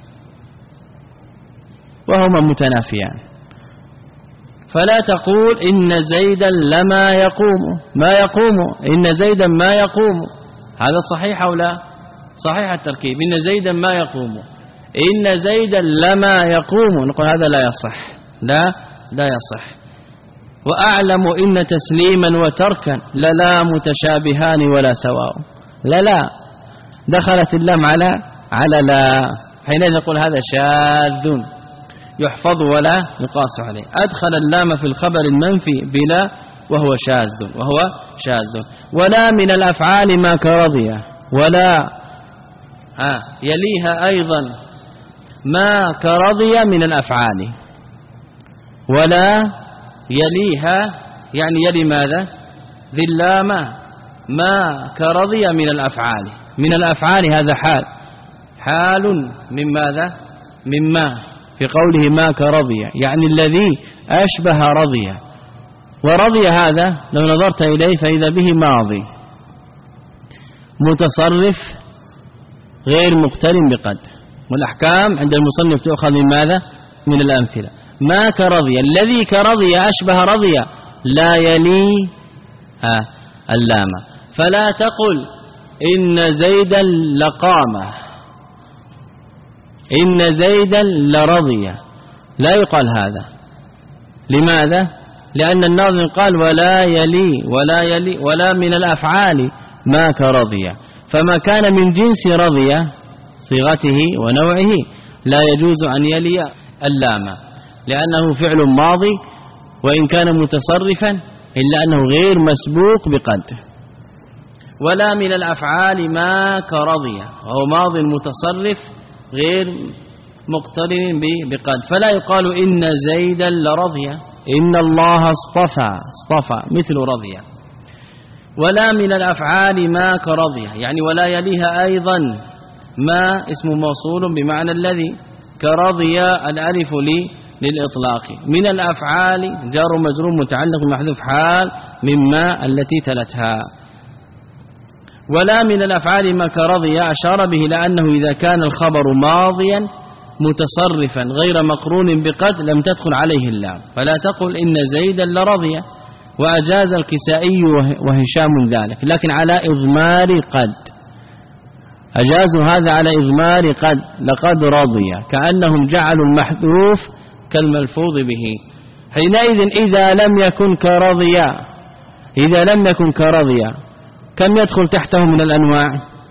وهما متنافيان. فلا تقول إن زيدا لما يقوم ما يقوم إن زيدا ما يقوم. هذا صحيح أو لا؟ صحيح التركيب. إن زيدا ما يقوم. إن زيدا لما يقوم نقول هذا لا يصح. لا لا يصح. وأعلم إن تسليما وتركا للا متشابهان ولا سواء. لا لا دخلت اللام على على لا. حينئذ نقول هذا شاذ يحفظ ولا يقاس عليه. أدخل اللام في الخبر المنفي بلا وهو شاذ وهو شاذ. ولا من الأفعال ما كرضية. ولا آه يليها أيضا ما كرضية من الأفعال. ولا يليها يعني يلي ماذا؟ ذي اللام ما كرضية من الأفعال. من الأفعال هذا حال حال من ماذا؟ مما في قوله ما كرضي يعني الذي أشبه رضي، ورضي هذا لو نظرت إليه فإذا به ماضي متصرف غير مقترن بقد، والأحكام عند المصنف تؤخذ من ماذا؟ من الأمثلة. ما كرضي الذي كرضي أشبه رضي لا يلي ها اللام، فلا تقل إن زيدا لقامه إن زيدا لرضي، لا يقال هذا. لماذا؟ لأن الناظم قال ولا يلي ولا يلي ولا من الأفعال ما كرضي، فما كان من جنس رضي صيغته ونوعه لا يجوز أن يلي اللام، لأنه فعل ماضي وإن كان متصرفا إلا أنه غير مسبوق بقد. ولا من الأفعال ما كرضي وهو ماضي متصرف غير مقترن بقد، فلا يقال إن زيدا لرضي، إن الله اصطفى اصطفى مثل رضي. ولا من الأفعال ما كرضي يعني ولا يليها أيضا ما اسم موصول بمعنى الذي، كرضي الألف لي للإطلاق. من الأفعال جار مجرور متعلق محذوف حال مما التي تلتها. ولا من الأفعال ما كرضي أشار به لأنه إذا كان الخبر ماضيا متصرفا غير مقرون بقد لم تدخل عليه اللام، فلا تقل إن زيدا لرضي. وأجاز الكسائي وهشام ذلك، لكن على إضمار قد، أجازوا هذا على إضمار قد، لقد رضي، كأنهم جعلوا المحذوف كالملفوظ به. حينئذ إذا لم يكن كرضي إذا لم يكن كرضي كم يدخل تحته من الأنواع؟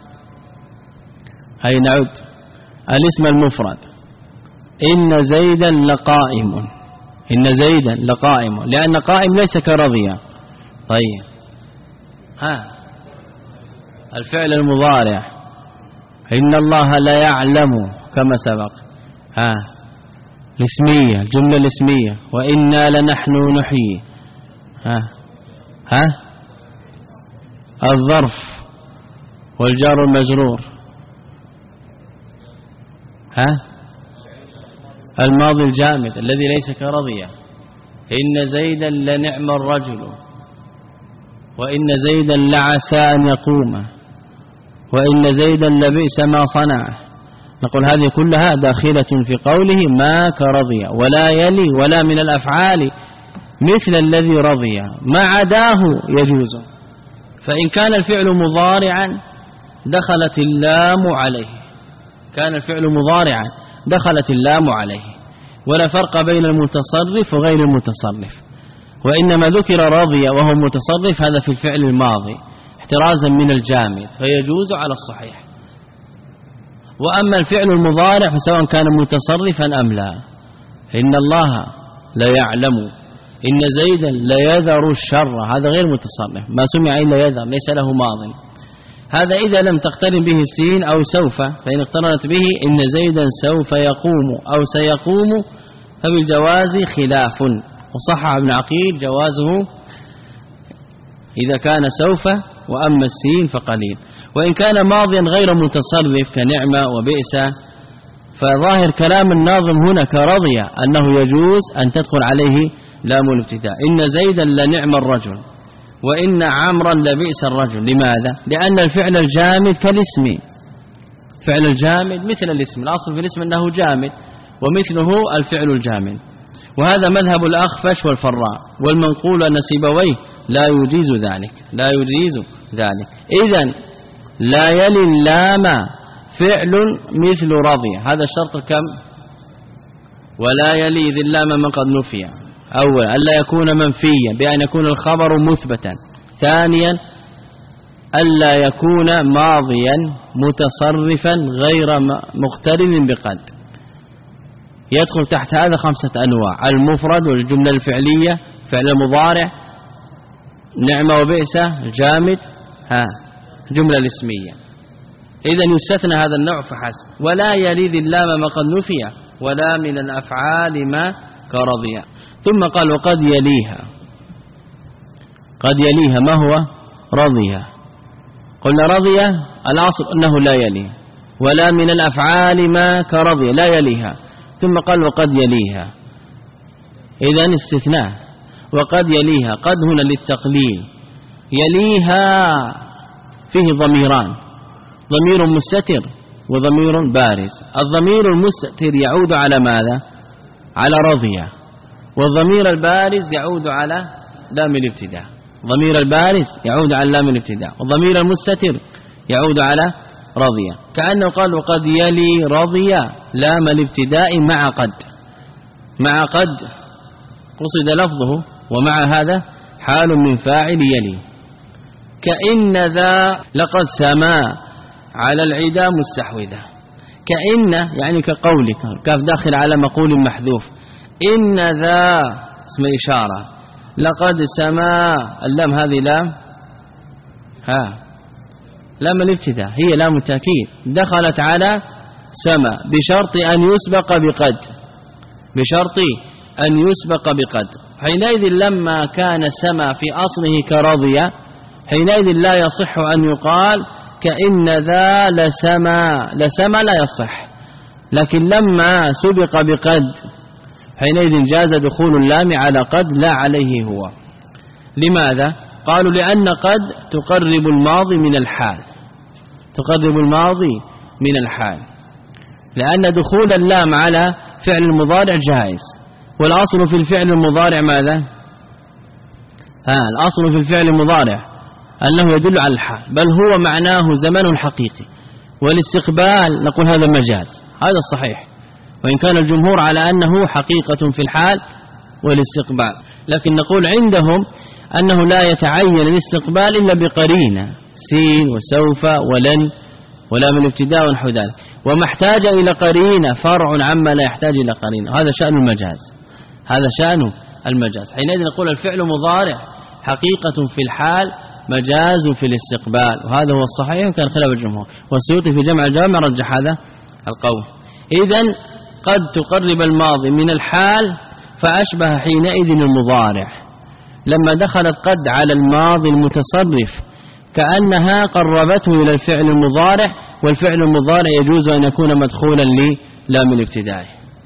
هاي نعود الاسم المفرد، إن زيدا لقائم، إن زيدا لقائم، لأن قائم ليس كرضي. طيب ها الفعل المضارع إن الله لا يعلم كما سبق، ها الاسمية الجملة الاسمية وإنا لنحن نحيي، ها ها الظرف والجار المجرور، ها الماضي الجامد الذي ليس كرضي، إن زيدا لنعم الرجل، وإن زيدا لعسى أن يقوم، وإن زيدا لبئس ما صنع. نقول هذه كلها داخلة في قوله ما كرضي، ولا يلي ولا من الأفعال مثل الذي رضي، ما عداه يجوز. فإن كان الفعل مضارعا دخلت اللام عليه، كان الفعل مضارعا دخلت اللام عليه، ولا فرق بين المتصرف وغير المتصرف، وإنما ذكر رضي وهو متصرف هذا في الفعل الماضي احترازا من الجامد فيجوز على الصحيح. وأما الفعل المضارع فسواء كان متصرفا أم لا، إن الله لا يعلم، إن زيدا لا يذر الشر، هذا غير متصرف، ما سمع إلا يذر ليس له ماضي. هذا إذا لم تقترن به السين أو سوف، فإن اقترنت به إن زيدا سوف يقوم أو سيقوم فبالجواز خلاف، وصح ابن عقيل جوازه إذا كان سوف، وأما السين فقليل. وإن كان ماضيا غير متصرف كنعمة وبئس فظاهر كلام الناظم هنا كرضي أنه يجوز أن تدخل عليه لام الابتداء، إن زيدا لنعم الرجل وإن عمرا لبئس الرجل. لماذا؟ لأن الفعل الجامد كالاسم، فعل الجامد مثل الاسم، الأصل في الاسم أنه جامد ومثله الفعل الجامد. وهذا مذهب الأخفش والفراء، والمنقول أن سيبويه لا يجيز ذلك، لا يجيز ذلك. إذن لا يلي اللام فعل مثل رضي، هذا الشرط الكم؟ ولا يلي ذي اللام من قد نفي. أولا ألا يكون منفيا بأن يكون الخبر مثبتا، ثانيا ألا يكون ماضيا متصرفا غير مقترن بقد. يدخل تحت هذا خمسة أنواع: المفرد والجملة الفعلية، فعل المضارع، نعمة وبئس، الجامد، ها جملة الاسمية. إذن يستثنى هذا النوع فحسب. ولا يلي ذي اللام ما قد نفي، ولا من الأفعال ما كرضي. ثم قال وقد يليها، قد يليها ما هو؟ رضيها. قلنا رضي الأصل أنه لا يلي، ولا من الأفعال ما كرضي لا يليها، ثم قال وقد يليها، إذن استثناء وقد يليها، قد هنا للتقليل، يليها فيه ضميران، ضمير مستتر وضمير بارز. الضمير المستتر يعود على ماذا؟ على رضية، والضمير البارز يعود على لام الابتداء، ضمير البارز يعود على لام الابتداء، والضمير المستتر يعود على رضية، كأنه قال وقد يلي رضية لام الابتداء مع قد، مع قد قصد لفظه، ومع هذا حال من فاعل يلي. كأن ذا لقد سما على العدا مستحوذة، كأن يعني كقولك، كاف داخل على مقول محذوف، إن ذا اسم إشارة، لقد سما اللام هذه لام ها لام الابتداء، هي لام التأكيد، دخلت على سما بشرط أن يسبق بقد، بشرط أن يسبق بقد. حينئذ لما كان سما في أصله كرضية، حينئذ لا يصح أن يقال كأن ذا لسما، لسما لا يصح، لكن لما سبق بقد حينئذ جاز دخول اللام على قد لا عليه هو. لماذا؟ قالوا لأن قد تقرب الماضي من الحال، تقرب الماضي من الحال، لأن دخول اللام على فعل المضارع جائز، والأصل في الفعل المضارع ماذا؟ ها الأصل في الفعل المضارع أنه يدل على الحال، بل هو معناه زمن حقيقي، والاستقبال نقول هذا مجاز، هذا الصحيح، وإن كان الجمهور على أنه حقيقة في الحال والاستقبال، لكن نقول عندهم أنه لا يتعين الاستقبال إلا بقرينة، سين وسوف ولن ولام الابتداء ونحو ذلك، وما احتاج إلى قرينة فرع عما لا يحتاج إلى قرينة، هذا شأن المجاز، هذا شأن المجاز. حينئذ نقول الفعل مضارع حقيقة في الحال مجاز في الاستقبال، وهذا هو الصحيح كان خلاف الجمهور، والسيوطي في جمع الجوامع رجح هذا القول. إذن قد تقرب الماضي من الحال، فأشبه حينئذ المضارع لما دخلت قد على الماضي المتصرف كأنها قربته إلى الفعل المضارع، والفعل المضارع يجوز أن يكون مدخولا للام الابتداء.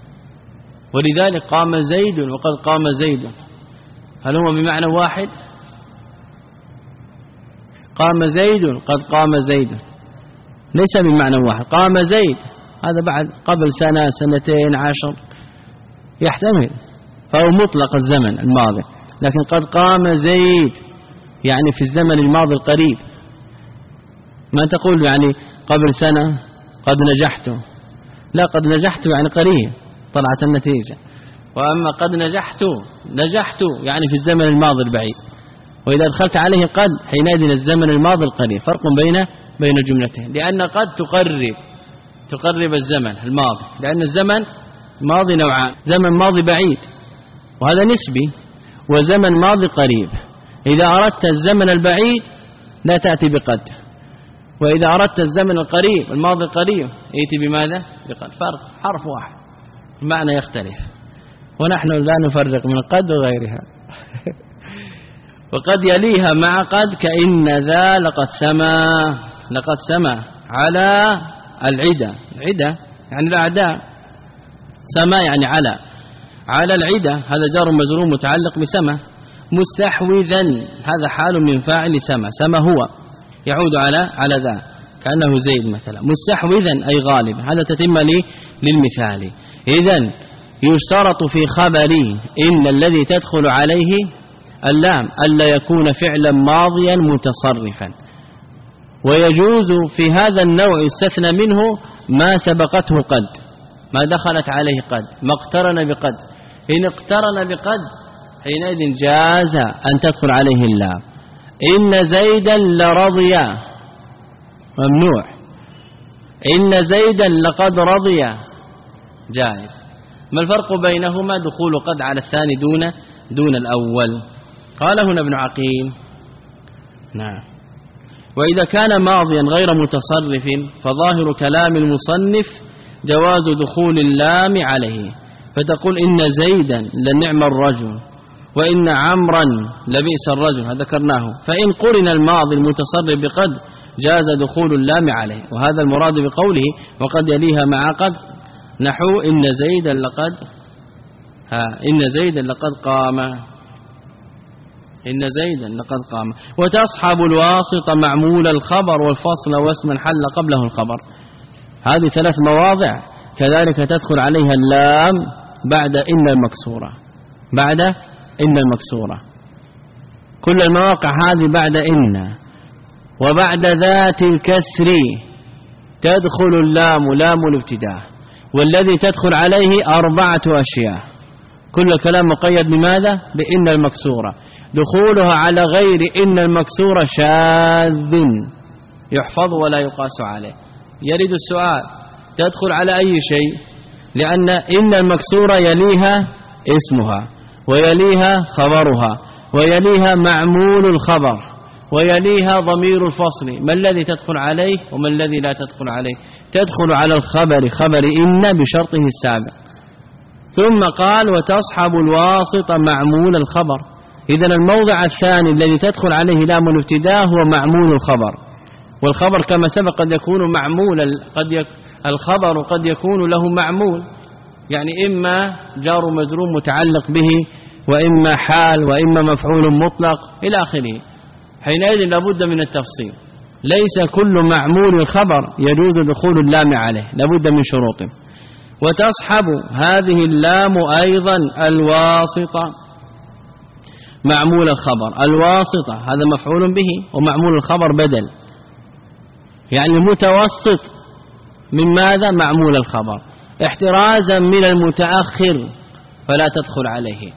ولذلك قام زيد وقد قام زيد، هل هو بمعنى واحد؟ قام زيد قد قام زيد ليس بمعنى واحد، قام زيد هذا بعد قبل سنة سنتين عشر يحتمل، فهو مطلق الزمن الماضي، لكن قد قام زيد يعني في الزمن الماضي القريب، ما تقول يعني قبل سنة قد نجحت، لا قد نجحت يعني قريب طلعت النتيجة، وأما قد نجحت نجحت يعني في الزمن الماضي البعيد، وإذا دخلت عليه قد حينئذ الزمن الماضي القريب، فرق بين بين الجملتين، لأن قد تقرب تقرب الزمن الماضي، لأن الزمن ماضي نوعان، زمن ماضي بعيد وهذا نسبي، وزمن ماضي قريب. إذا أردت الزمن البعيد لا تأتي بقد، وإذا أردت الزمن القريب الماضي القريب يأتي بماذا؟ بقد، فرق حرف واحد المعنى يختلف، ونحن لا نفرق من قد وغيرها. وقد يليها مع قد كأن ذا لقد سما، لقد سما على العدا، العدا يعني الأعداء، سما يعني على، على العدا هذا جار مجرور متعلق بسما، مستحوذا هذا حال من فاعل سما، سما هو يعود على على ذا كأنه زيد مثلا، مستحوذا أي غالب، هذا تتم لي للمثال. إذن يشترط في خبري إن الذي تدخل عليه اللام ألا يكون فعلا ماضيا متصرفا، ويجوز في هذا النوع يستثنى منه ما سبقته قد، ما دخلت عليه قد، ما اقترن بقد، إن اقترن بقد حينئذ جاز أن تدخل عليه اللام. إن زيدا لرضي ممنوع، إن زيدا لقد رضي جائز. ما الفرق بينهما؟ دخول قد على الثاني دون دون الأول. قال هنا ابن عقيل نعم، وإذا كان ماضيا غير متصرف فظاهر كلام المصنف جواز دخول اللام عليه، فتقول إن زيدا لنعم الرجل، وإن عمرا لبئس الرجل، هذا ذكرناه. فإن قرن الماضي المتصرف بقد جاز دخول اللام عليه. وهذا المراد بقوله وقد يليها مع قد، نحو إن زيدا لقد ها إن زيدا لقد قام، إن زيدا لقد قام. وتصحب الواسطة معمول الخبر والفصل واسما حل قبله الخبر. هذه ثلاث مواضع كذلك تدخل عليها اللام بعد إن المكسورة، بعد إن المكسورة. كل المواقع هذه بعد إن. وبعد ذات الكسر تدخل اللام لام الابتداء، والذي تدخل عليه أربعة أشياء. كل الكلام مقيد بماذا؟ بإن المكسورة. دخولها على غير إن المكسورة شاذ يحفظ ولا يقاس عليه. يريد السؤال تدخل على أي شيء؟ لأن إن المكسورة يليها اسمها ويليها خبرها ويليها معمول الخبر ويليها ضمير الفصل. ما الذي تدخل عليه وما الذي لا تدخل عليه؟ تدخل على الخبر، خبر إن بشرطه السابق. ثم قال وتصحب الواسطة معمول الخبر. إذن الموضع الثاني الذي تدخل عليه لام الابتداء هو معمول الخبر. والخبر كما سبق قد يكون معمولا، قد يك الخبر قد يكون له معمول، يعني إما جار مجرور متعلق به، وإما حال، وإما مفعول مطلق إلى آخره. حينئذ لابد من التفصيل. ليس كل معمول الخبر يجوز دخول اللام عليه، لابد من شروط. وتصحب هذه اللام أيضا الواسطة معمول الخبر. الواسطة هذا مفعول به، ومعمول الخبر بدل، يعني المتوسط من ماذا؟ معمول الخبر، احترازا من المتأخر فلا تدخل عليه.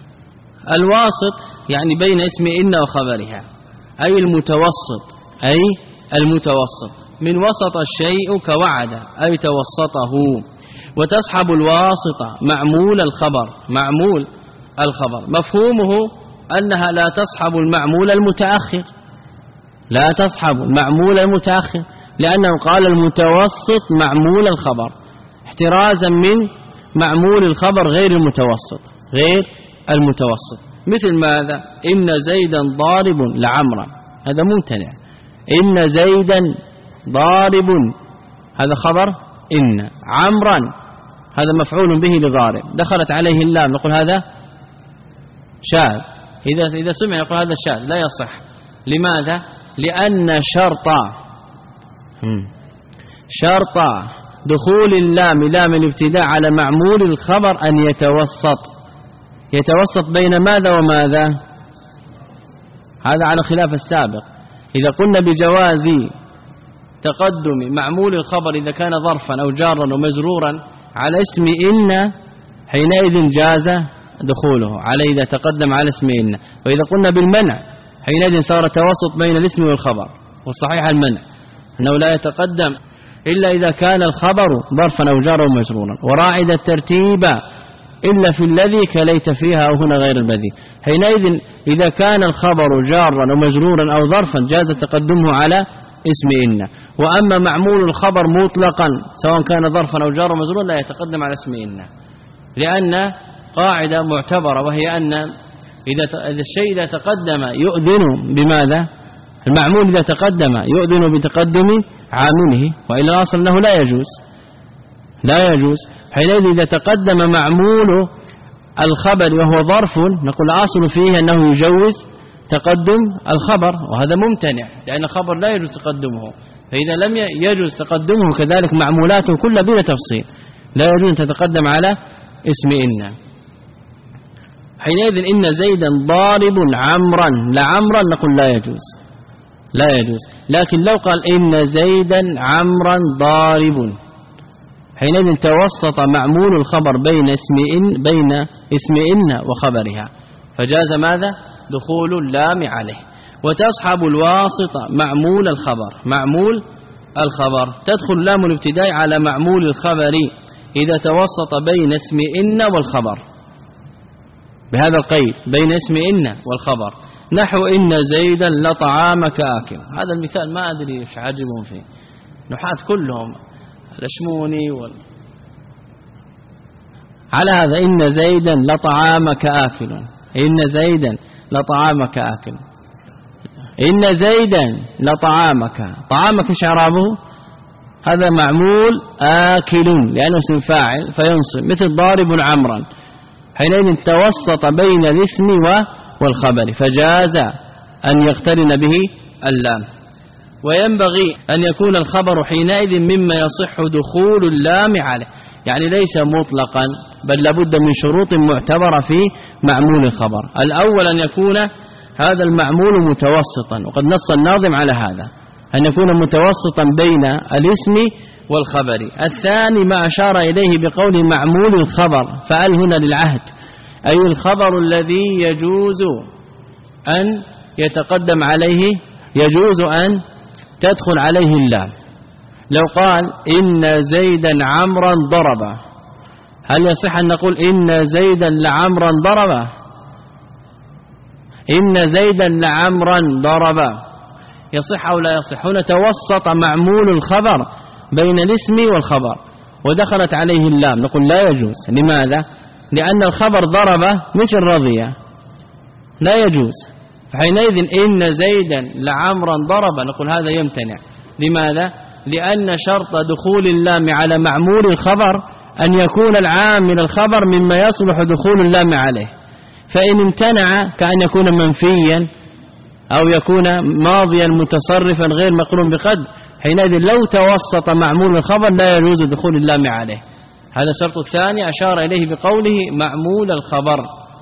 الواسط يعني بين اسم إن وخبرها، أي المتوسط، أي المتوسط من وسط الشيء كوعد، أي توسطه. وتصحب الواسطة معمول الخبر، معمول الخبر مفهومه أنها لا تصحب المعمول المتأخر، لا تصحب المعمول المتأخر، لأنه قال المتوسط معمول الخبر احترازا من معمول الخبر غير المتوسط، غير المتوسط. مثل ماذا؟ إن زيدا ضارب لعمرا، هذا ممتنع. إن زيدا ضارب هذا خبر إن، عمرا هذا مفعول به لضارب، دخلت عليه اللام، نقول هذا شاذ. إذا إذا سمع يقول هذا شاذ، لا يصح. لماذا؟ لأن شرط شرط دخول اللام لام الابتداء على معمول الخبر أن يتوسط. يتوسط بين ماذا وماذا؟ هذا على خلاف السابق. إذا قلنا بجواز تقدم معمول الخبر إذا كان ظرفا أو جارا ومجرورا على اسم إن، حينئذ جاز دخوله عليه إذا تقدم على اسم إن. وإذا قلنا بالمنع حينئذ صار توسط بين الاسم والخبر، والصحيح المنع أنه لا يتقدم إلا إذا كان الخبر ظرفا أو جارا ومجرورا. وراعد الترتيب إلا في الذي كليت فيها أو هنا غير البذي. حينئذ إذا كان الخبر جارا ومجرورا أو ظرفا جاز تقدمه على اسم إن. وأما معمول الخبر مطلقا سواء كان ظرفا أو جارا ومجرورا لا يتقدم على اسم إن، لأن قاعدة معتبرة، وهي أن إذا الشيء إذا تقدم يؤذن بماذا؟ المعمول إذا تقدم يؤذن بتقدم عامله، وإلا الأصل أنه لا يجوز، لا يجوز. حينئذ إذا تقدم معمول الخبر وهو ظرف نقول الأصل فيه أنه يجوز تقدم الخبر، وهذا ممتنع لأن الخبر لا يجوز تقدمه. فإذا لم يجوز تقدمه كذلك معمولاته كلها بلا تفصيل لا يجوز أن تتقدم على اسم إن. حينئذ إن زيدا ضارب عمرا لعمرا نقول لا يجوز، لا يجوز. لكن لو قال إن زيدا عمرا ضارب حينئذ توسط معمول الخبر بين اسم إن بين اسم إن وخبرها، فجاز ماذا؟ دخول اللام عليه. وتصحب الواسطة معمول الخبر، معمول الخبر تدخل لام الابتداء على معمول الخبر إذا توسط بين اسم إن والخبر، بهذا القيد بين اسم إن والخبر. نحو إن زيدا لطعامك آكل. هذا المثال ما أدري ايش عجبهم فيه نحات كلهم الأشموني وال... على هذا إن زيدا لطعامك آكل، إن زيدا لطعامك آكل. إن زيدا لطعامك، طعامك إيش إعرابه؟ هذا معمول آكل لأنه اسم فاعل فينصب، مثل ضارب عمرا، حينئذ توسط بين الاسم والخبر فجاز أن يقترن به اللام. وينبغي أن يكون الخبر حينئذ مما يصح دخول اللام عليه، يعني ليس مطلقا بل لابد من شروط معتبرة في معمول الخبر. الأول أن يكون هذا المعمول متوسطا، وقد نص الناظم على هذا أن يكون متوسطا بين الاسم والخبر. الثاني ما أشار إليه بقول معمول الخبر، فأل هنا للعهد، أي الخبر الذي يجوز أن يتقدم عليه، يجوز أن تدخل عليه اللام. لو قال إن زيدا عمرا ضرب، هل يصح أن نقول إن زيدا لعمرا ضرب؟ إن زيدا لعمرا ضرب يصح أو لا يصح؟ هنا توسط معمول الخبر بين الاسم والخبر ودخلت عليه اللام، نقول لا يجوز. لماذا؟ لأن الخبر ضرب مثل رضي، لا يجوز. فحينئذ إن زيدا لعمرا ضرب نقول هذا يمتنع. لماذا؟ لأن شرط دخول اللام على معمول الخبر أن يكون العام من الخبر مما يصلح دخول اللام عليه، فإن امتنع كأن يكون منفيا أو يكون ماضيا متصرفا غير مقرون بقد، حينئذ لو توسط معمول الخبر لا يجوز دخول اللام عليه. هذا الشرط الثاني أشار إليه بقوله معمول الخبر.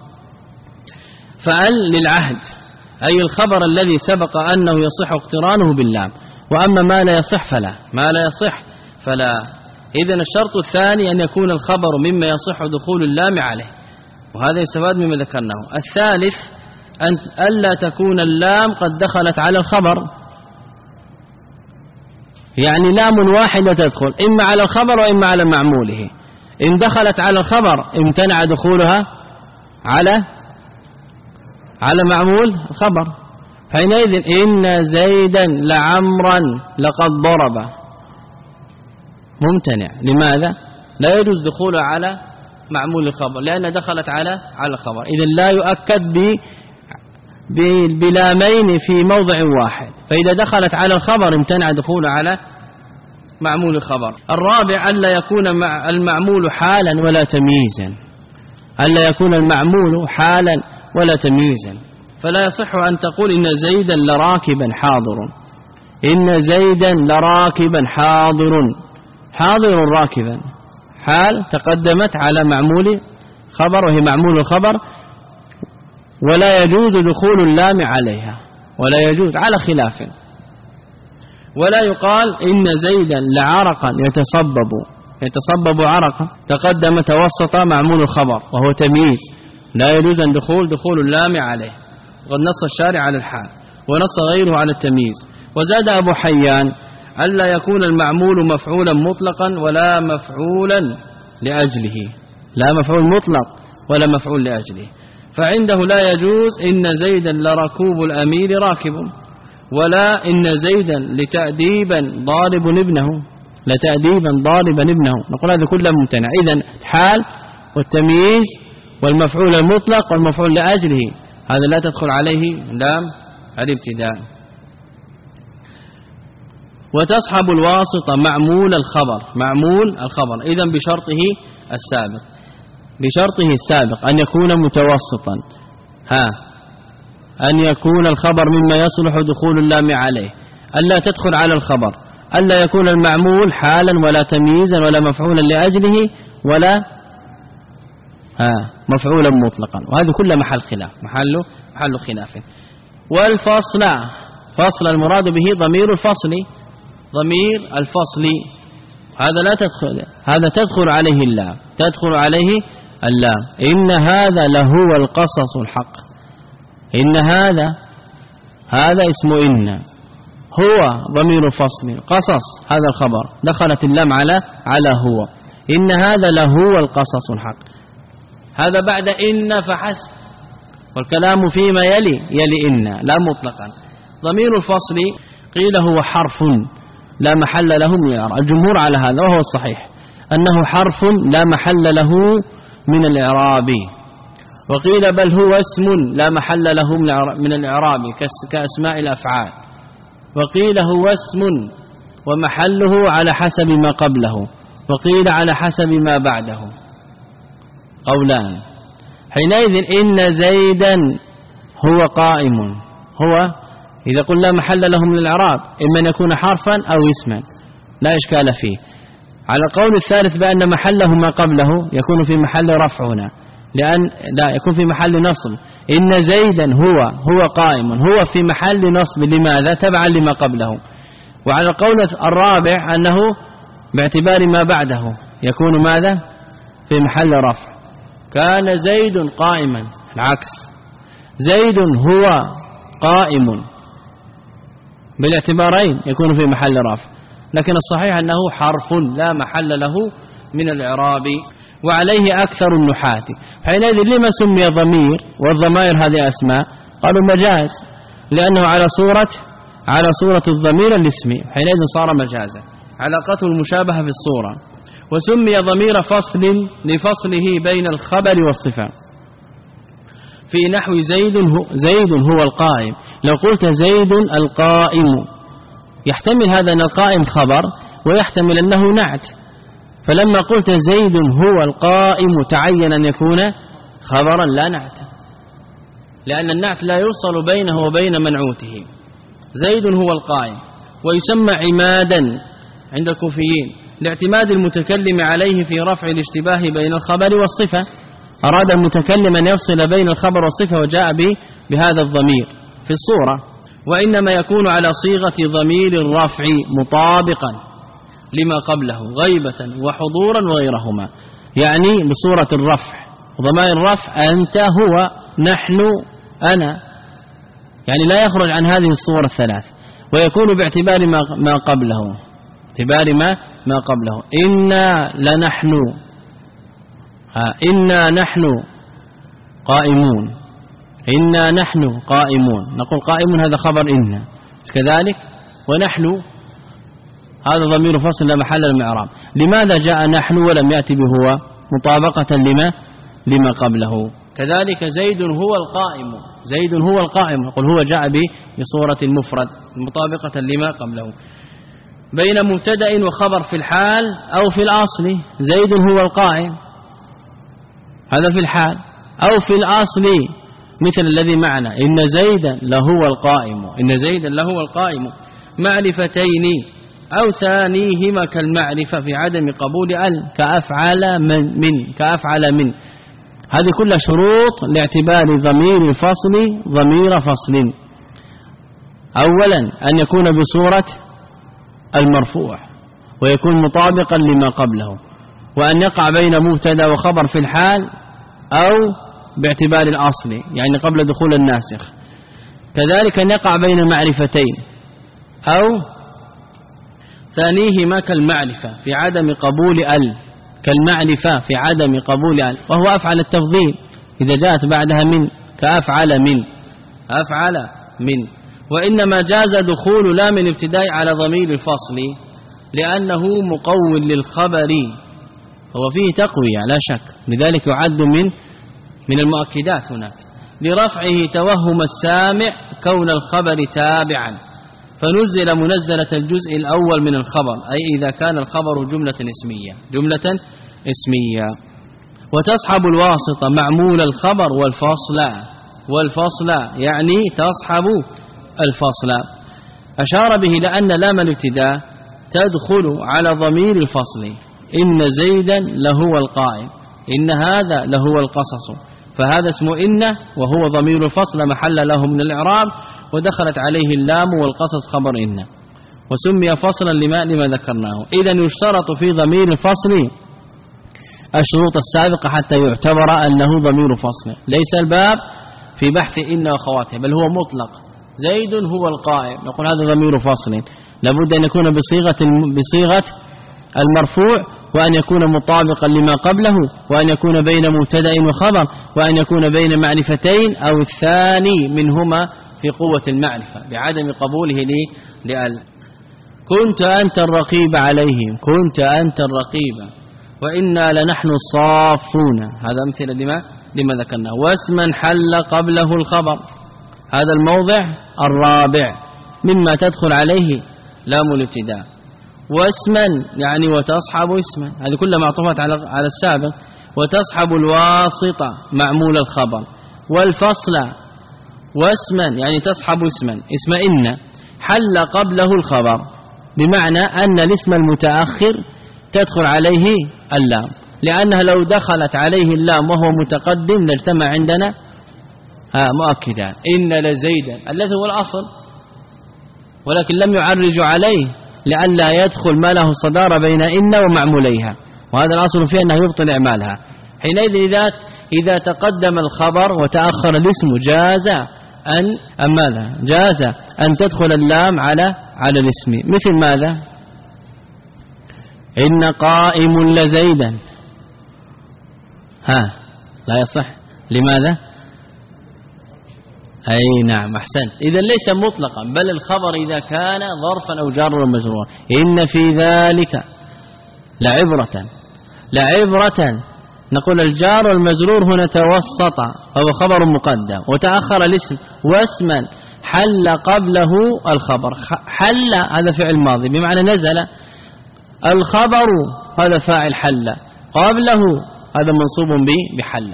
فأل للعهد، أي الخبر الذي سبق أنه يصح اقترانه باللام، وأما ما لا يصح فلا، ما لا يصح فلا. إذن الشرط الثاني أن يكون الخبر مما يصح دخول اللام عليه، وهذا يستفاد مما ذكرناه. الثالث أن ألا تكون اللام قد دخلت على الخبر، يعني لام واحدة تدخل إما على الخبر وإما على معموله. إن دخلت على الخبر امتنع دخولها على على معمول الخبر، حينئذ إن زيدا لعمرا لقد ضرب ممتنع. لماذا؟ لا يجوز دخولها على معمول الخبر لأنها دخلت على على الخبر. إذن لا يؤكد ب بلامين في موضع واحد، فإذا دخلت على الخبر امتنع دخولها على معمول الخبر. الرابع ألا يكون المعمول حالا ولا تمييزا، ألا يكون المعمول حالا ولا تمييزا، فلا يصح أن تقول إن زيدا لراكبا حاضر، إن زيدا لراكبا حاضر، حاضر راكبا حال تقدمت على معمول خبر وهي معمول الخبر، ولا يجوز دخول اللام عليها، ولا يجوز على خلاف. ولا يقال إن زيدا لعرقا يتصبب، يتصبب عرقا، تقدم توسط معمول الخبر وهو تمييز، لا يجوز أن دخول دخول اللام عليه، وقد نص الشارع على الحال ونص غيره على التمييز. وزاد أبو حيان ألا يكون المعمول مفعولا مطلقا ولا مفعولا لأجله، لا مفعول مطلق ولا مفعول لأجله، فعنده لا يجوز إن زيدا لركوب الأمير راكب، ولا إن زيدا لتأديبا ضارب ابنه، لتأديبا ضاربا ابنه، نقول هذا كله ممتنع. إذن الحال والتمييز والمفعول المطلق والمفعول لأجله هذا لا تدخل عليه لام الابتداء. وتصحب الواسطة معمول الخبر، معمول الخبر إذن بشرطه السابق، بشرطه السابق أن يكون متوسطا، ها أن يكون الخبر مما يصلح دخول اللام عليه، ألا تدخل على الخبر، ألا يكون المعمول حالا ولا تمييزا ولا مفعولا لأجله ولا ها مفعولا مطلقا، وهذا كله محل خلاف، محله محل خلاف. والفصل، فصل المراد به ضمير الفصل، ضمير الفصل هذا لا تدخل، هذا تدخل عليه اللام، تدخل عليه اللام. إن هذا لهو القصص الحق، إن هذا، هذا اسم إن، هو ضمير فصل، قصص هذا الخبر، دخلت اللام على على هو. إن هذا لهو القصص الحق، هذا بعد إن فحسب، والكلام فيما يلي يلي إن لا مطلقا. ضمير الفصل قيل هو حرف لا محل له من الإعراب، الجمهور على هذا وهو الصحيح أنه حرف لا محل له من الإعراب. وقيل بل هو اسم لا محل له من الإعراب كأسماء الأفعال، وقيل هو اسم ومحله على حسب ما قبله، وقيل على حسب ما بعده، قولان. حينئذ إن زيدا هو قائم، هو إذا قلنا محل له من الإعراب إما أن يكون حرفا أو اسما لا إشكال فيه. على القول الثالث بأن محله ما قبله يكون في محل رفع هنا، لأن لا يكون في محل نصب. إن زيدا هو هو قائم، هو في محل نصب، لماذا؟ تبعا لما قبله. وعلى القول الرابع أنه باعتبار ما بعده يكون ماذا؟ في محل رفع. كان زيد قائما، العكس، زيد هو قائم، بالاعتبارين يكون في محل رفع، لكن الصحيح أنه حرف لا محل له من الإعراب، وعليه أكثر النحاة. حينئذ لما سمي ضمير والضمائر هذه أسماء؟ قالوا مجاز، لأنه على صورة على صورة الضمير الاسمي، حينئذ صار مجازا، علاقته المشابهة في الصورة. وسمي ضمير فصل لفصله بين الخبر والصفة، في نحو زيد هو, زيد هو القائم. لو قلت زيد القائم يحتمل هذا أن القائم خبر، ويحتمل أنه نعت، فلما قلت زيد هو القائم تعين أن يكون خبرا لا نعت، لأن النعت لا يوصل بينه وبين منعوته. زيد هو القائم، ويسمى عمادا عند الكوفيين لاعتماد المتكلم عليه في رفع الاشتباه بين الخبر والصفة. أراد المتكلم أن يفصل بين الخبر والصفة وجاء بهذا الضمير في الصورة. وإنما يكون على صيغة ضمير الرفع مطابقا لما قبله غيبة وحضورا وغيرهما، يعني بصورة الرفع. ضمائر الرفع أنت، هو، نحن، أنا، يعني لا يخرج عن هذه الصور الثلاث، ويكون باعتبار ما ما قبله، اعتبار ما ما قبله. إنا لنحن، إنا نحن قائمون، إنا نحن قائمون، نقول قائمون هذا خبر إنا كذلك، ونحن هذا ضمير فصل لا محل له من الإعراب. لماذا جاء نحن ولم يأتي بهو؟ مطابقة لما لما قبله. كذلك زيد هو القائم، زيد هو القائم، نقول هو جاء بصورة المفرد مطابقة لما قبله. بين مبتدأ وخبر في الحال أو في الأصل، زيد هو القائم هذا في الحال، أو في الأصل مثل الذي معنا إن زيدا لهو القائم، إن زيدا لهو القائم. معرفتين أو ثانيهما كالمعرفة في عدم قبول ال، كأفعل من, من كأفعل من. هذه كلها شروط لاعتبار ضمير الفصل ضمير فصل. أولا أن يكون بصورة المرفوع ويكون مطابقا لما قبله، وأن يقع بين مبتدا وخبر في الحال أو باعتبار الأصل يعني قبل دخول الناسخ. كذلك أن يقع بين معرفتين، أو ثانيهما كالمعرفة في عدم قبول ال، كالمعرفة في عدم قبول ال، وهو أفعل التفضيل إذا جاءت بعدها من، كأفعل من، أفعل من. وإنما جاز دخول لام الابتداء على ضمير الفصل لأنه مقول للخبر، هو فيه تقوية لا شك، لذلك يعد من من المؤكدات هناك، لرفعه توهم السامع كون الخبر تابعا، فنزل منزلة الجزء الأول من الخبر، أي إذا كان الخبر جملة اسمية جملة اسمية. وتصحب الواسطة معمول الخبر والفصل، والفصل يعني تصحب الفصل. أشار به لأن لام الابتداء تدخل على ضمير الفصل، إن زيدا لهو القائم، إن هذا لهو القصص، فهذا اسمه إن وهو ضمير الفصل محل له من الإعراب، ودخلت عليه اللام والقصص خبر إن، وسمي فصلا لما لما ذكرناه. إذن يشترط في ضمير الفصل الشروط السابقة حتى يعتبر أنه ضمير فصل. ليس الباب في بحث إن وخواتها، بل هو مطلق، زيد هو القائم، نقول هذا ضمير فصل، لابد أن يكون بصيغة بصيغة المرفوع، وأن يكون مطابقا لما قبله، وأن يكون بين مبتدأ وخبر، وأن يكون بين معرفتين أو الثاني منهما في قوة المعرفة بعدم قبوله لأل. كنت أنت الرقيب عليهم، كنت أنت الرقيب، وإنا لنحن الصافون، هذا أمثلة لما لما ذكرناه. واسما حل قبله الخبر، هذا الموضع الرابع مما تدخل عليه لام الابتداء. واسما يعني وتصحب اسما، هذه كلها معطوفات على على السابق. وتصحب الواسطة معمول الخبر. والفصل واسما يعني تصحب اسما، اسم إن حل قبله الخبر، بمعنى أن الاسم المتأخر تدخل عليه اللام، لأنها لو دخلت عليه اللام وهو متقدم لاجتمع عندنا ها مؤكدان، إن لزيدا الذي هو الأصل، ولكن لم يعرجوا عليه لئلا يدخل ما له صدارة بين إن ومعموليها، وهذا الأصل فيه أنه يبطل إعمالها. حينئذ إذا إذا تقدم الخبر وتأخر الاسم جاز أن أم ماذا جاز أن تدخل اللام على على الاسم، مثل ماذا؟ إن قائم لزيدا، ها لا يصح. لماذا؟ أي نعم أحسنت. إذا ليس مطلقا، بل الخبر إذا كان ظرفا أو جارا مجرورا. إن في ذلك لعبرة، لعبرة نقول الجار والمجرور هنا توسط، هو خبر مقدم وتأخر الاسم. واسما حل قبله الخبر، حل هذا فعل ماضي بمعنى نزل، الخبر هذا فاعل حل، قبله هذا منصوب به بحل.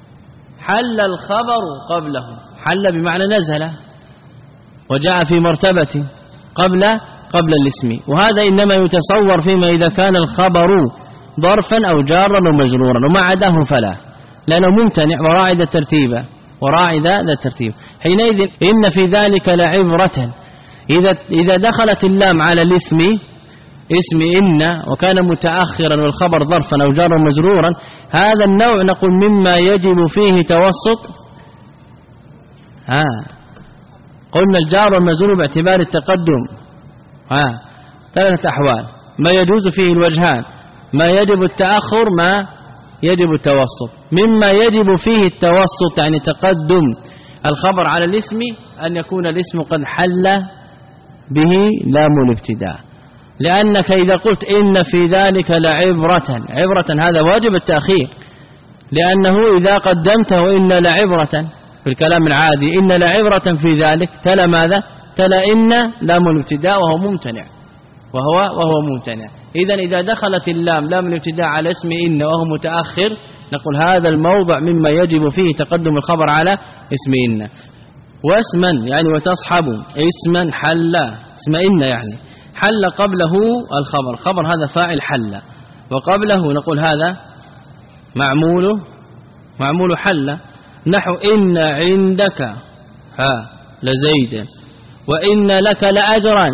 حل الخبر قبله، حل بمعنى نزل وجاء في مرتبة قبل قبل الاسم، وهذا إنما يتصور فيما إذا كان الخبر ظرفا أو جارا ومجرورا، وما عداه فلا، لأنه ممتنع وراعي ذا الترتيب وراعي ذا الترتيب. حينئذ إن في ذلك لعبرة، إذا إذا دخلت اللام على الاسم اسم إن وكان متأخرا والخبر ظرفا أو جارا ومجرورا، هذا النوع نقول مما يجب فيه توسط. ها قلنا الجار والمجرور باعتبار التقدم ها ثلاثة أحوال، ما يجوز فيه الوجهان، ما يجب التأخر، ما يجب التوسط. مما يجب فيه التوسط يعني تقدم الخبر على الاسم أن يكون الاسم قد حل به لام الابتداء، لأنك إذا قلت إن في ذلك لعبرة، عبرة هذا واجب التأخير، لأنه إذا قدمته إن لعبرة في الكلام العادي إن لعبرة في ذلك تلا ماذا؟ تلا إن لام الابتداء وهو ممتنع، وهو وهو ممتنع. إذا إذا دخلت اللام لام الابتداء على اسم إن وهو متأخر، نقول هذا الموضع مما يجب فيه تقدم الخبر على اسم إن. واسما يعني وتصحب اسما حل، اسم إن يعني حل قبله الخبر، خبر هذا فاعل حل، وقبله نقول هذا معمول معمول حل، نحو إن عندك ها لزيد، وإن لك لأجرا،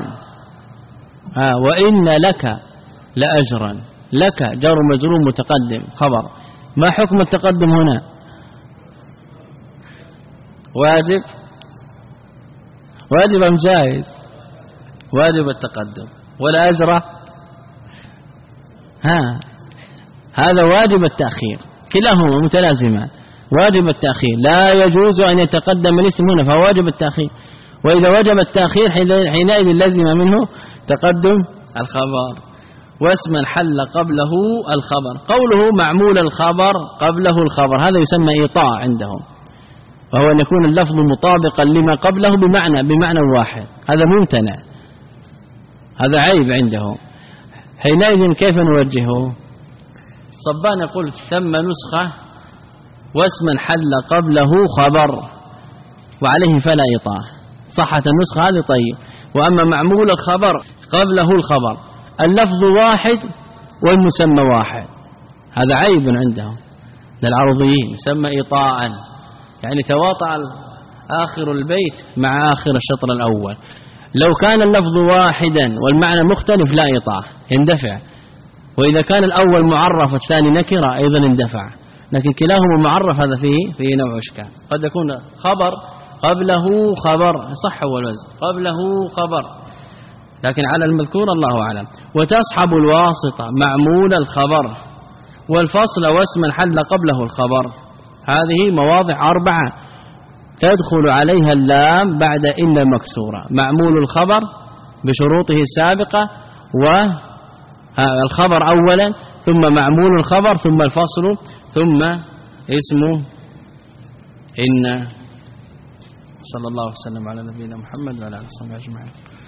ها وإن لك لأجرا، لك جار مجرور متقدم خبر. ما حكم التقدم هنا؟ واجب واجب أم جائز؟ واجب التقدم. ولا أجر، ها هذا واجب التأخير، كلاهما متلازمان. واجب التأخير لا يجوز أن يتقدم الاسم هنا، فواجب التأخير، وإذا وجب التأخير حينئذ لازم منه تقدم الخبر. واسما حل قبله الخبر، قوله معمول الخبر قبله الخبر هذا يسمى إيطاع عندهم، وهو أن يكون اللفظ مطابقا لما قبله بمعنى بمعنى واحد، هذا ممتنع، هذا عيب عندهم. حينئذ كيف نوجهه؟ صبان يقول ثم نسخة واسما حل قبله خبر وعليه فلا إيطاع، صحة النسخة هذه طيب. وأما معمول الخبر قبله الخبر اللفظ واحد والمسمى واحد، هذا عيب عندهم للعرضيين، يسمى إيطاعا، يعني تواطأ آخر البيت مع آخر الشطر الأول. لو كان اللفظ واحدا والمعنى مختلف لا إيطاع، يندفع. وإذا كان الأول معرف والثاني نكرة أيضا اندفع، لكن كلاهما معرف هذا فيه فيه نوع إشكال. قد يكون خبر قبله خبر صح والوزن قبله خبر، لكن على المذكور الله أعلم. وتصحب الواسطة معمول الخبر، والفصل واسما حل قبله الخبر، هذه مواضع أربعة تدخل عليها اللام بعد إن المكسورة، معمول الخبر بشروطه السابقة، والخبر أولا، ثم معمول الخبر، ثم الفصل، ثم اسم إن. صلى الله وسلم على نبينا محمد وعلى آله وصحبه أجمعين.